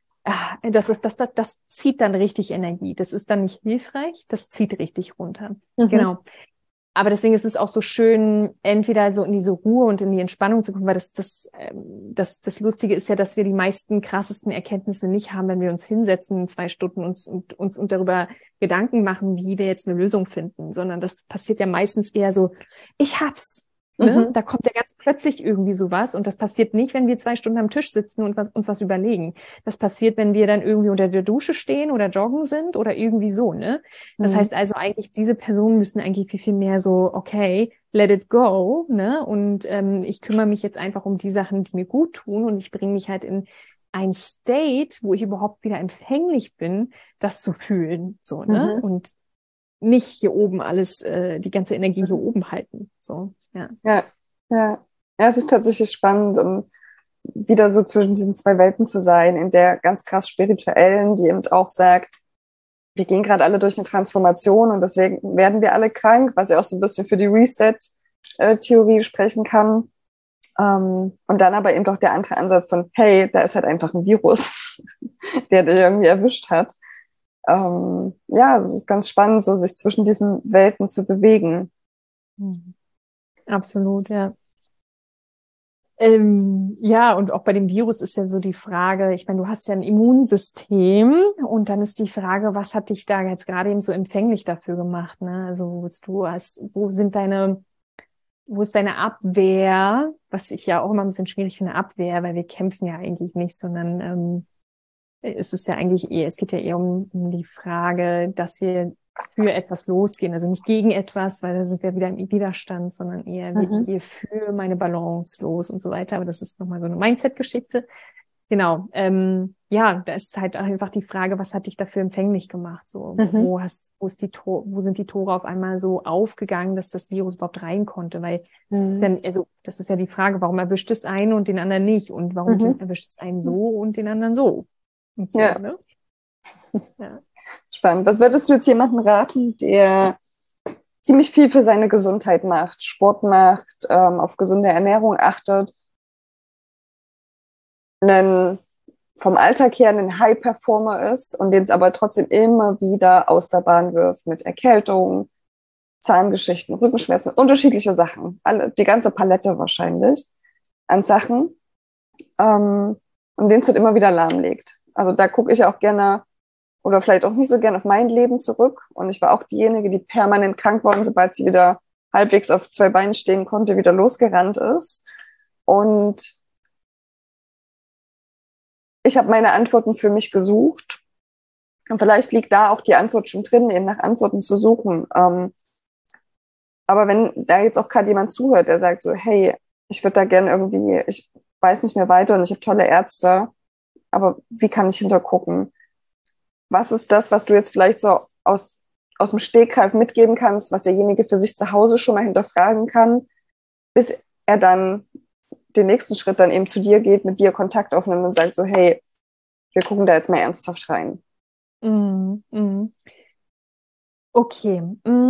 das zieht dann richtig Energie. Das ist dann nicht hilfreich, das zieht richtig runter. Genau. Aber deswegen ist es auch so schön, entweder so in diese Ruhe und in die Entspannung zu kommen, weil das Lustige ist ja, dass wir die meisten krassesten Erkenntnisse nicht haben, wenn wir uns hinsetzen in 2 Stunden und darüber Gedanken machen, wie wir jetzt eine Lösung finden, sondern das passiert ja meistens eher so, ich hab's. Ne? Da kommt ja ganz plötzlich irgendwie sowas und das passiert nicht, wenn wir 2 Stunden am Tisch sitzen und uns was überlegen. Das passiert, wenn wir dann irgendwie unter der Dusche stehen oder joggen sind oder irgendwie so, ne? Das heißt also eigentlich, diese Personen müssen eigentlich viel, viel mehr so, okay, let it go, ne? Und ich kümmere mich jetzt einfach um die Sachen, die mir gut tun und ich bringe mich halt in ein State, wo ich überhaupt wieder empfänglich bin, das zu fühlen, so, ne? Und nicht hier oben alles, die ganze Energie hier oben halten. So, ja. Ja, ja. Ja, es ist tatsächlich spannend, um wieder so zwischen diesen 2 Welten zu sein, in der ganz krass spirituellen, die eben auch sagt, wir gehen gerade alle durch eine Transformation und deswegen werden wir alle krank, was ja auch so ein bisschen für die Reset-Theorie sprechen kann. Und dann aber eben doch der andere Ansatz von, hey, da ist halt einfach ein Virus, der dich irgendwie erwischt hat. Ja, es ist ganz spannend, so sich zwischen diesen Welten zu bewegen. Absolut, ja. Ja, und auch bei dem Virus ist ja so die Frage, ich meine, du hast ja ein Immunsystem und dann ist die Frage, was hat dich da jetzt gerade eben so empfänglich dafür gemacht, ne? Also wo ist deine Abwehr, was ich ja auch immer ein bisschen schwierig finde, Abwehr, weil wir kämpfen ja eigentlich nicht, sondern es ist ja eigentlich es geht ja eher um die Frage, dass wir für etwas losgehen, also nicht gegen etwas, weil da sind wir wieder im Widerstand, sondern eher wirklich eher für meine Balance los und so weiter. Aber das ist nochmal so eine Mindset-Geschichte. Genau. Ja, da ist halt einfach die Frage, was hat dich dafür empfänglich gemacht? So, wo sind die Tore auf einmal so aufgegangen, dass das Virus überhaupt rein konnte? Weil das ist ja die Frage, warum erwischt es einen und den anderen nicht? Und warum erwischt es einen so und den anderen so? Und so, Ja. ne? Ja. Spannend. Was würdest du jetzt jemandem raten, der ziemlich viel für seine Gesundheit macht, Sport macht, auf gesunde Ernährung achtet, vom Alltag her ein High-Performer ist und den es aber trotzdem immer wieder aus der Bahn wirft mit Erkältung, Zahngeschichten, Rückenschmerzen, unterschiedliche Sachen, die ganze Palette wahrscheinlich an Sachen, und den es halt immer wieder lahmlegt. Also da gucke ich auch gerne oder vielleicht auch nicht so gern auf mein Leben zurück. Und ich war auch diejenige, die permanent krank war und sobald sie wieder halbwegs auf 2 Beinen stehen konnte, wieder losgerannt ist. Und ich habe meine Antworten für mich gesucht. Und vielleicht liegt da auch die Antwort schon drin, eben nach Antworten zu suchen. Aber wenn da jetzt auch gerade jemand zuhört, der sagt so, hey, ich würde da gerne irgendwie, ich weiß nicht mehr weiter und ich habe tolle Ärzte, aber wie kann ich hintergucken? Was ist das, was du jetzt vielleicht so aus dem Stegreif mitgeben kannst, was derjenige für sich zu Hause schon mal hinterfragen kann, bis er dann den nächsten Schritt dann eben zu dir geht, mit dir Kontakt aufnimmt und sagt so, hey, wir gucken da jetzt mal ernsthaft rein. Okay.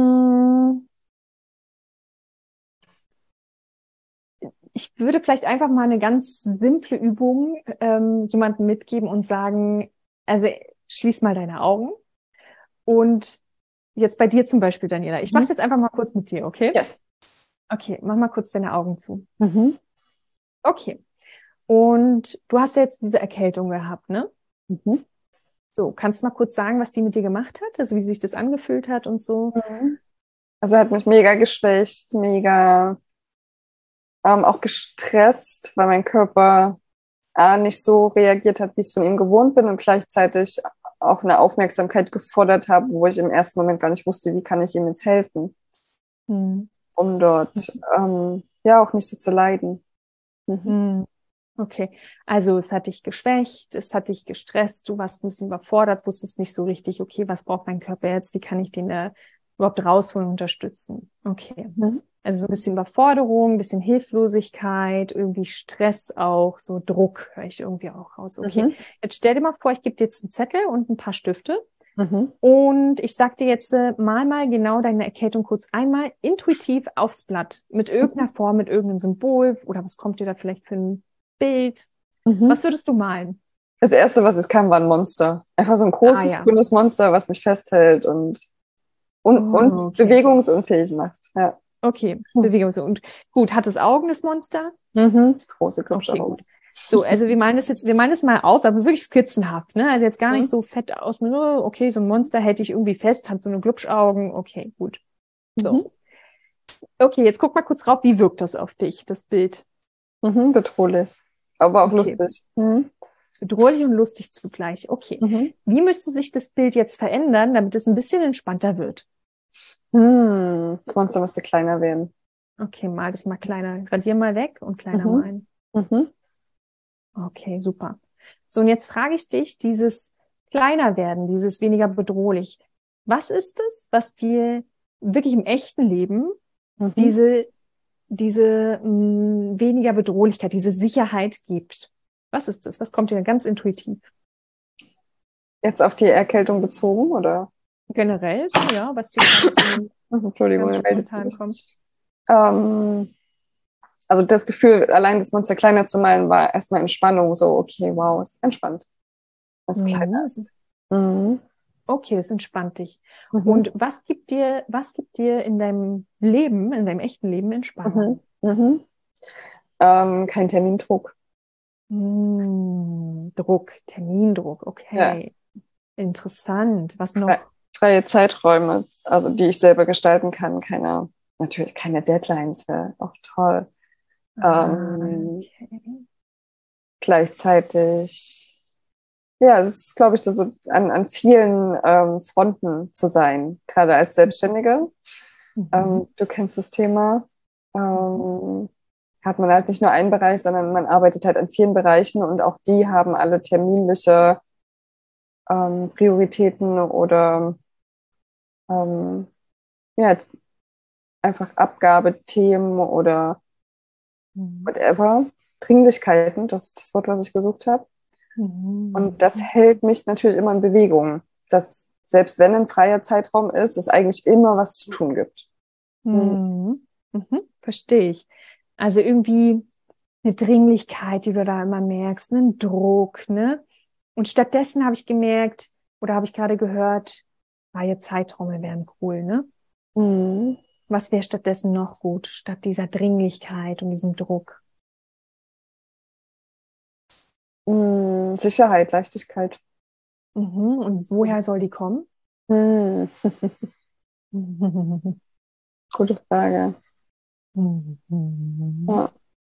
Ich würde vielleicht einfach mal eine ganz simple Übung jemandem mitgeben und sagen, also schließ mal deine Augen und jetzt bei dir zum Beispiel, Daniela. Ich mach's jetzt einfach mal kurz mit dir, okay? Yes. Okay, mach mal kurz deine Augen zu. Okay. Und du hast ja jetzt diese Erkältung gehabt, ne? So, kannst du mal kurz sagen, was die mit dir gemacht hat? Also wie sich das angefühlt hat und so? Also hat mich mega geschwächt, mega auch gestresst, weil mein Körper nicht so reagiert hat, wie ich es von ihm gewohnt bin und gleichzeitig auch eine Aufmerksamkeit gefordert habe, wo ich im ersten Moment gar nicht wusste, wie kann ich ihm jetzt helfen, um dort ja auch nicht so zu leiden. Okay, also es hat dich geschwächt, es hat dich gestresst, du warst ein bisschen überfordert, wusstest nicht so richtig, okay, was braucht mein Körper jetzt, wie kann ich den da überhaupt rausholen und unterstützen? Okay, also so ein bisschen Überforderung, ein bisschen Hilflosigkeit, irgendwie Stress auch, so Druck höre ich irgendwie auch raus. Okay, jetzt stell dir mal vor, ich gebe dir jetzt einen Zettel und ein paar Stifte und ich sag dir jetzt, mal genau deine Erkältung kurz einmal intuitiv aufs Blatt mit irgendeiner Form, mit irgendeinem Symbol oder was kommt dir da vielleicht für ein Bild? Was würdest du malen? Das erste, was es kam, war ein Monster. Einfach so ein großes, grünes Monster, was mich festhält und und uns Okay. bewegungsunfähig macht. Ja. Okay, Bewegung. Und gut, hat es Augen, das Monster? Große Okay, Glubschaugen. gut. So, also wir meinen es mal auf, aber wirklich skizzenhaft, ne? Also jetzt gar nicht so fett aus, okay, so ein Monster hätte ich irgendwie fest, hat so eine Glubschaugen, okay, gut. So. Okay, jetzt guck mal kurz drauf, wie wirkt das auf dich, das Bild? Bedrohlich, aber auch Okay, lustig. bedrohlich und lustig zugleich. Okay. Wie müsste sich das Bild jetzt verändern, damit es ein bisschen entspannter wird? Das Monster müsste kleiner werden. Okay, mal das mal kleiner. Radier mal weg und kleiner Mhm. malen. Mhm. Okay, super. So, und jetzt frage ich dich, dieses kleiner werden, dieses weniger bedrohlich. Was ist es, was dir wirklich im echten Leben Mhm. diese weniger Bedrohlichkeit, diese Sicherheit gibt? Was ist das? Was kommt dir ganz intuitiv? Jetzt auf die Erkältung bezogen, oder? Generell so, ja, was dir ganz, Entschuldigung, ganz er meldet spontan sich. kommt. Also das Gefühl, allein das Monster kleiner zu malen, war erstmal Entspannung. So, okay, wow, ist entspannt. Das ist kleiner. Das ist, Mhm. okay, das entspannt dich. Mhm. Und was gibt dir in deinem Leben, in deinem echten Leben Entspannung? Mhm. Mhm. Kein Termindruck. Druck, Termindruck, Ja. okay. Interessant. Was noch? Freie Zeiträume, also die ich selber gestalten kann. Natürlich keine Deadlines, wäre auch toll. Okay. Gleichzeitig, ja, es ist, glaube ich, das so an vielen Fronten zu sein, gerade als Selbstständige. Du kennst das Thema. Hat man halt nicht nur einen Bereich, sondern man arbeitet halt an vielen Bereichen und auch die haben alle terminliche Prioritäten oder ähm, ja, einfach Abgabethemen oder whatever. Dringlichkeiten, das ist das Wort, was ich gesucht habe. Und das hält mich natürlich immer in Bewegung. Dass selbst wenn ein freier Zeitraum ist, es eigentlich immer was zu tun gibt. Verstehe ich. Also irgendwie eine Dringlichkeit, die du da immer merkst, einen Druck, ne? Und stattdessen habe ich gemerkt, oder habe ich gerade gehört, freie Zeiträume wären cool, ne? Mhm. Was wäre stattdessen noch gut, statt dieser Dringlichkeit und diesem Druck? Sicherheit, Leichtigkeit. Und woher soll die kommen? Mhm. Gute Frage. Ja.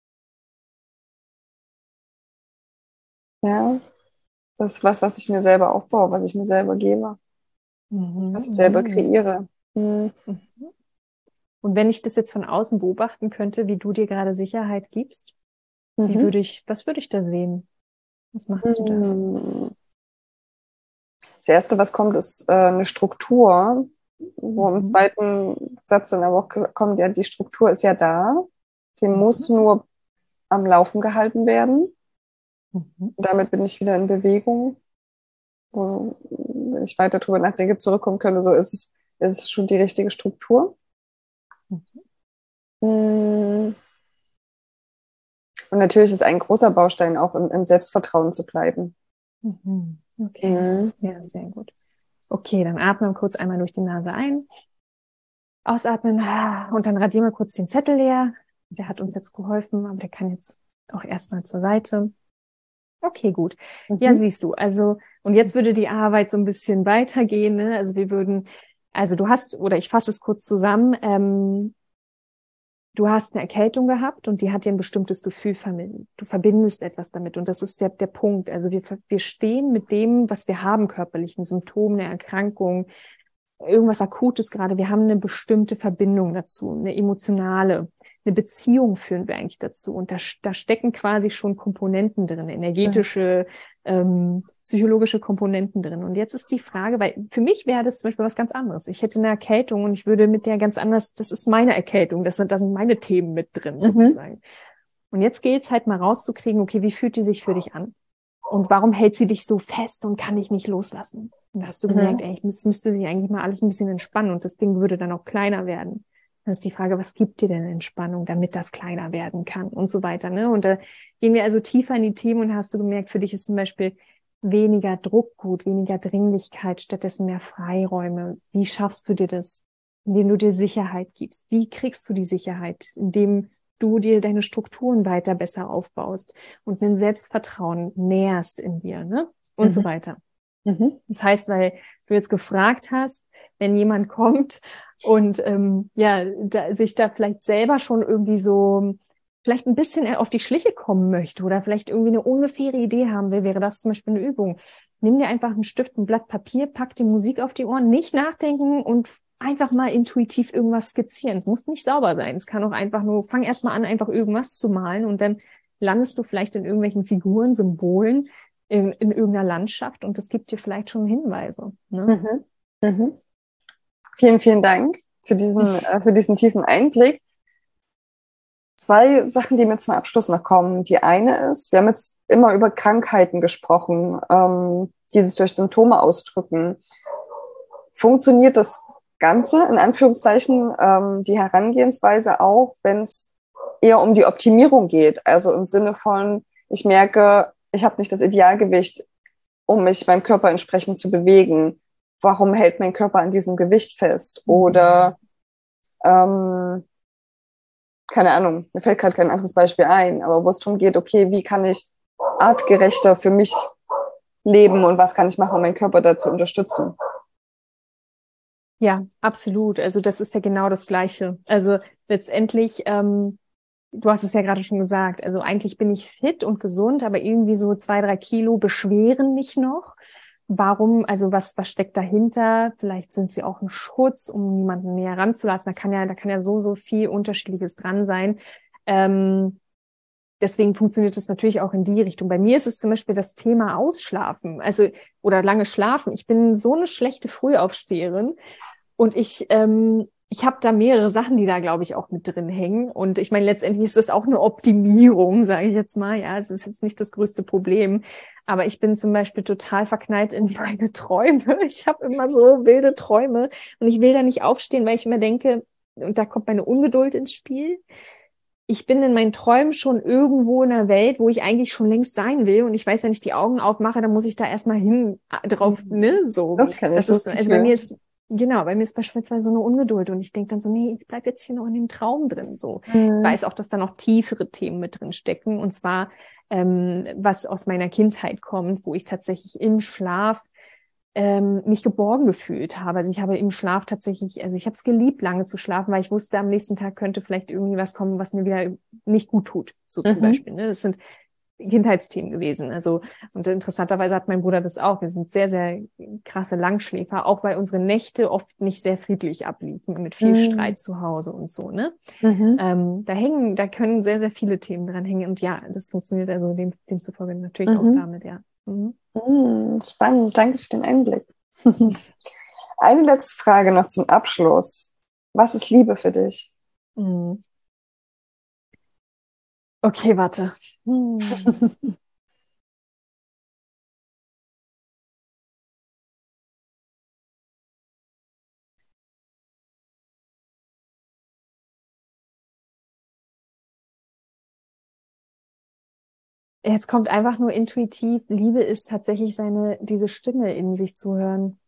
Ja, das ist was ich mir selber aufbaue, was ich mir selber gebe, was ich selber kreiere. Mhm. Und wenn ich das jetzt von außen beobachten könnte, wie du dir gerade Sicherheit gibst, Mhm. was würde ich da sehen? Was machst du da? Mhm. Das Erste, was kommt, ist eine Struktur, wo im zweiten Satz dann aber auch kommt, ja, die Struktur ist ja da, die muss nur am Laufen gehalten werden. Damit bin ich wieder in Bewegung. So, wenn ich weiter drüber nachdenke, zurückkommen könnte, so ist es schon die richtige Struktur. Mm. Und natürlich ist ein großer Baustein auch im Selbstvertrauen zu bleiben. Okay, Mhm. ja, sehr gut. Okay, dann atmen wir kurz einmal durch die Nase ein, ausatmen und dann radieren wir kurz den Zettel leer. Der hat uns jetzt geholfen, aber der kann jetzt auch erstmal zur Seite. Okay, gut. Ja, Mhm. siehst du, also, und jetzt würde die Arbeit so ein bisschen weitergehen, ne? Also du hast, oder ich fasse es kurz zusammen, du hast eine Erkältung gehabt und die hat dir ein bestimmtes Gefühl vermittelt. Du verbindest etwas damit und das ist der Punkt. Also wir stehen mit dem, was wir haben, körperlichen Symptomen, eine Erkrankung, irgendwas Akutes gerade. Wir haben eine bestimmte Verbindung dazu, eine emotionale, eine Beziehung führen wir eigentlich dazu. Und da stecken quasi schon Komponenten drin, energetische, psychologische Komponenten drin. Und jetzt ist die Frage, weil für mich wäre das zum Beispiel was ganz anderes. Ich hätte eine Erkältung und ich würde mit der ganz anders, das ist meine Erkältung, da sind meine Themen mit drin sozusagen. Und jetzt geht's halt mal rauszukriegen, okay, wie fühlt die sich für dich an? Und warum hält sie dich so fest und kann dich nicht loslassen? Und da hast du gemerkt, ey, müsste sich eigentlich mal alles ein bisschen entspannen und das Ding würde dann auch kleiner werden. Dann ist die Frage, was gibt dir denn Entspannung, damit das kleiner werden kann und so weiter, ne? Und da gehen wir also tiefer in die Themen und hast du gemerkt, für dich ist zum Beispiel weniger Druck gut, weniger Dringlichkeit, stattdessen mehr Freiräume. Wie schaffst du dir das? indem du dir Sicherheit gibst. Wie kriegst du die Sicherheit? Indem du dir deine Strukturen weiter besser aufbaust und ein Selbstvertrauen nährst in dir, ne? Und so weiter. Das heißt, weil du jetzt gefragt hast, wenn jemand kommt und sich da vielleicht selber schon irgendwie so vielleicht ein bisschen auf die Schliche kommen möchte oder vielleicht irgendwie eine ungefähre Idee haben will, wäre das zum Beispiel eine Übung. Nimm dir einfach einen Stift, ein Blatt Papier, pack die Musik auf die Ohren, nicht nachdenken und einfach mal intuitiv irgendwas skizzieren. Es muss nicht sauber sein. Es kann auch einfach nur, fang erst mal an, einfach irgendwas zu malen und dann landest du vielleicht in irgendwelchen Figuren, Symbolen, in irgendeiner Landschaft und das gibt dir vielleicht schon Hinweise. Ne? Vielen, vielen Dank für diesen tiefen Einblick. 2 Sachen, die mir zum Abschluss noch kommen. Die eine ist, wir haben jetzt immer über Krankheiten gesprochen, die sich durch Symptome ausdrücken. Funktioniert das Ganze, in Anführungszeichen, die Herangehensweise auch, wenn es eher um die Optimierung geht? Also im Sinne von, ich merke, ich habe nicht das Idealgewicht, um mich meinem Körper entsprechend zu bewegen. Warum hält mein Körper an diesem Gewicht fest? Oder keine Ahnung, mir fällt gerade kein anderes Beispiel ein, aber wo es darum geht, okay, wie kann ich artgerechter für mich leben und was kann ich machen, um meinen Körper da zu unterstützen? Ja, absolut. Also das ist ja genau das Gleiche. Also letztendlich, du hast es ja gerade schon gesagt, also eigentlich bin ich fit und gesund, aber irgendwie so 2, 3 Kilo beschweren mich noch. Warum, also was steckt dahinter? Vielleicht sind sie auch ein Schutz, um niemanden näher ranzulassen. Da kann ja so viel Unterschiedliches dran sein. Deswegen funktioniert es natürlich auch in die Richtung. Bei mir ist es zum Beispiel das Thema Ausschlafen, also, oder lange Schlafen. Ich bin so eine schlechte Frühaufsteherin und ich habe da mehrere Sachen, die da, glaube ich, auch mit drin hängen. Und ich meine, letztendlich ist das auch eine Optimierung, sage ich jetzt mal. Ja, es ist jetzt nicht das größte Problem. Aber ich bin zum Beispiel total verknallt in meine Träume. Ich habe immer so wilde Träume und ich will da nicht aufstehen, weil ich immer denke, und da kommt meine Ungeduld ins Spiel. Ich bin in meinen Träumen schon irgendwo in einer Welt, wo ich eigentlich schon längst sein will. Und ich weiß, wenn ich die Augen aufmache, dann muss ich da erstmal hin drauf, ne, so. Das kann ich. Das ist, also bei mir ist beispielsweise so eine Ungeduld und ich denke dann so, nee, ich bleib jetzt hier noch in dem Traum drin, so. Ich weiß auch, dass da noch tiefere Themen mit drin stecken und zwar, was aus meiner Kindheit kommt, wo ich tatsächlich im Schlaf mich geborgen gefühlt habe. Also ich habe im Schlaf tatsächlich, also ich habe es geliebt, lange zu schlafen, weil ich wusste, am nächsten Tag könnte vielleicht irgendwie was kommen, was mir wieder nicht gut tut, so zum Beispiel. Ne? Das sind Kindheitsthemen gewesen. Also, und interessanterweise hat mein Bruder das auch. Wir sind sehr, sehr krasse Langschläfer, auch weil unsere Nächte oft nicht sehr friedlich abliefen, mit viel Streit zu Hause und so, ne? Da können sehr, sehr viele Themen dran hängen. Und ja, das funktioniert also demzufolge natürlich auch damit, ja. Spannend, danke für den Einblick. Eine letzte Frage noch zum Abschluss. Was ist Liebe für dich? Okay, warte. Jetzt kommt einfach nur intuitiv, Liebe ist tatsächlich diese Stimme in sich zu hören.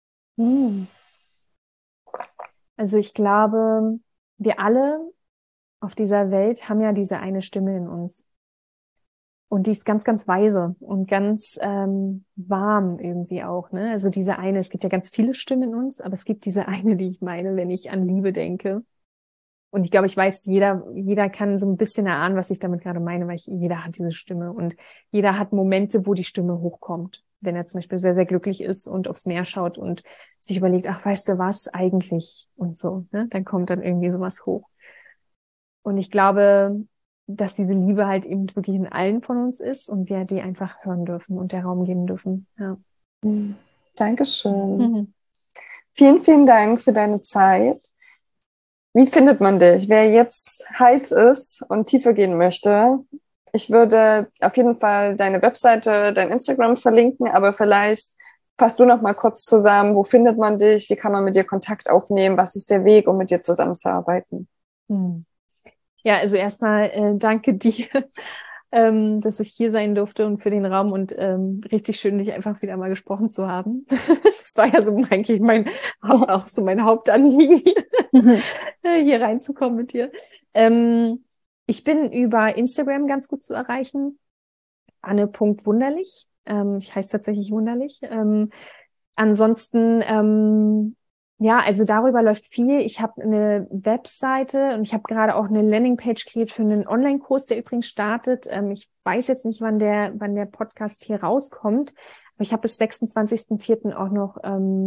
Also ich glaube, wir alle auf dieser Welt haben ja diese eine Stimme in uns. Und die ist ganz, ganz weise und ganz warm irgendwie auch, ne? Also diese eine, es gibt ja ganz viele Stimmen in uns, aber es gibt diese eine, die ich meine, wenn ich an Liebe denke. Und ich glaube, ich weiß, jeder kann so ein bisschen erahnen, was ich damit gerade meine, weil jeder hat diese Stimme und jeder hat Momente, wo die Stimme hochkommt. Wenn er zum Beispiel sehr, sehr glücklich ist und aufs Meer schaut und sich überlegt, ach, weißt du was, eigentlich und so, ne? Dann kommt dann irgendwie sowas hoch. Und ich glaube, dass diese Liebe halt eben wirklich in allen von uns ist und wir die einfach hören dürfen und der Raum geben dürfen. Ja. Dankeschön. Vielen, vielen Dank für deine Zeit. Wie findet man dich? Wer jetzt heiß ist und tiefer gehen möchte, ich würde auf jeden Fall deine Webseite, dein Instagram verlinken, aber vielleicht fasst du noch mal kurz zusammen, wo findet man dich? Wie kann man mit dir Kontakt aufnehmen? Was ist der Weg, um mit dir zusammenzuarbeiten? Ja, also erstmal danke dir dass ich hier sein durfte und für den Raum und richtig schön, dich einfach wieder mal gesprochen zu haben. Das war ja so eigentlich auch so mein Hauptanliegen, hier reinzukommen mit dir. Ich bin über Instagram ganz gut zu erreichen. Anne.wunderlich. Ich heiße tatsächlich Wunderlich. Ansonsten, ja, also darüber läuft viel. Ich habe eine Webseite und ich habe gerade auch eine Landingpage kreiert für einen Online-Kurs, der übrigens startet. Ich weiß jetzt nicht, wann der Podcast hier rauskommt, aber ich habe bis 26.04. auch noch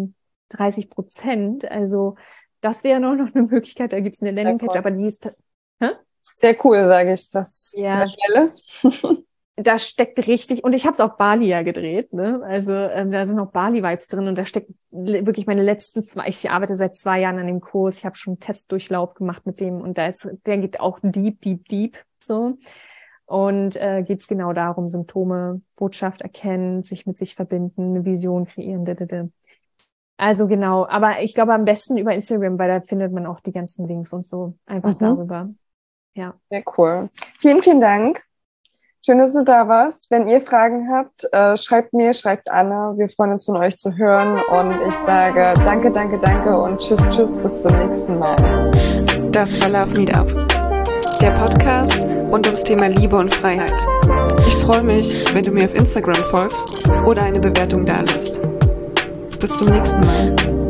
30%. Also das wäre noch eine Möglichkeit. Da gibt es eine Landingpage, aber die ist... Sehr cool, sage ich, das ja. schnell ist. Da steckt richtig, und ich habe es auf Bali ja gedreht, ne? Also da sind noch Bali-Vibes drin und da steckt wirklich meine letzten ich arbeite seit 2 Jahren an dem Kurs, ich habe schon einen Testdurchlauf gemacht mit dem und der geht auch deep, so. Und geht's genau darum, Symptome, Botschaft erkennen, sich mit sich verbinden, eine Vision kreieren, Also genau, aber ich glaube am besten über Instagram, weil da findet man auch die ganzen Links und so, einfach darüber. Ja. Sehr cool. Vielen, vielen Dank. Schön, dass du da warst. Wenn ihr Fragen habt, schreibt mir, schreibt Anne. Wir freuen uns von euch zu hören. Und ich sage danke und tschüss, bis zum nächsten Mal. Das war Love Meet Up, der Podcast rund ums Thema Liebe und Freiheit. Ich freue mich, wenn du mir auf Instagram folgst oder eine Bewertung dalässt. Bis zum nächsten Mal.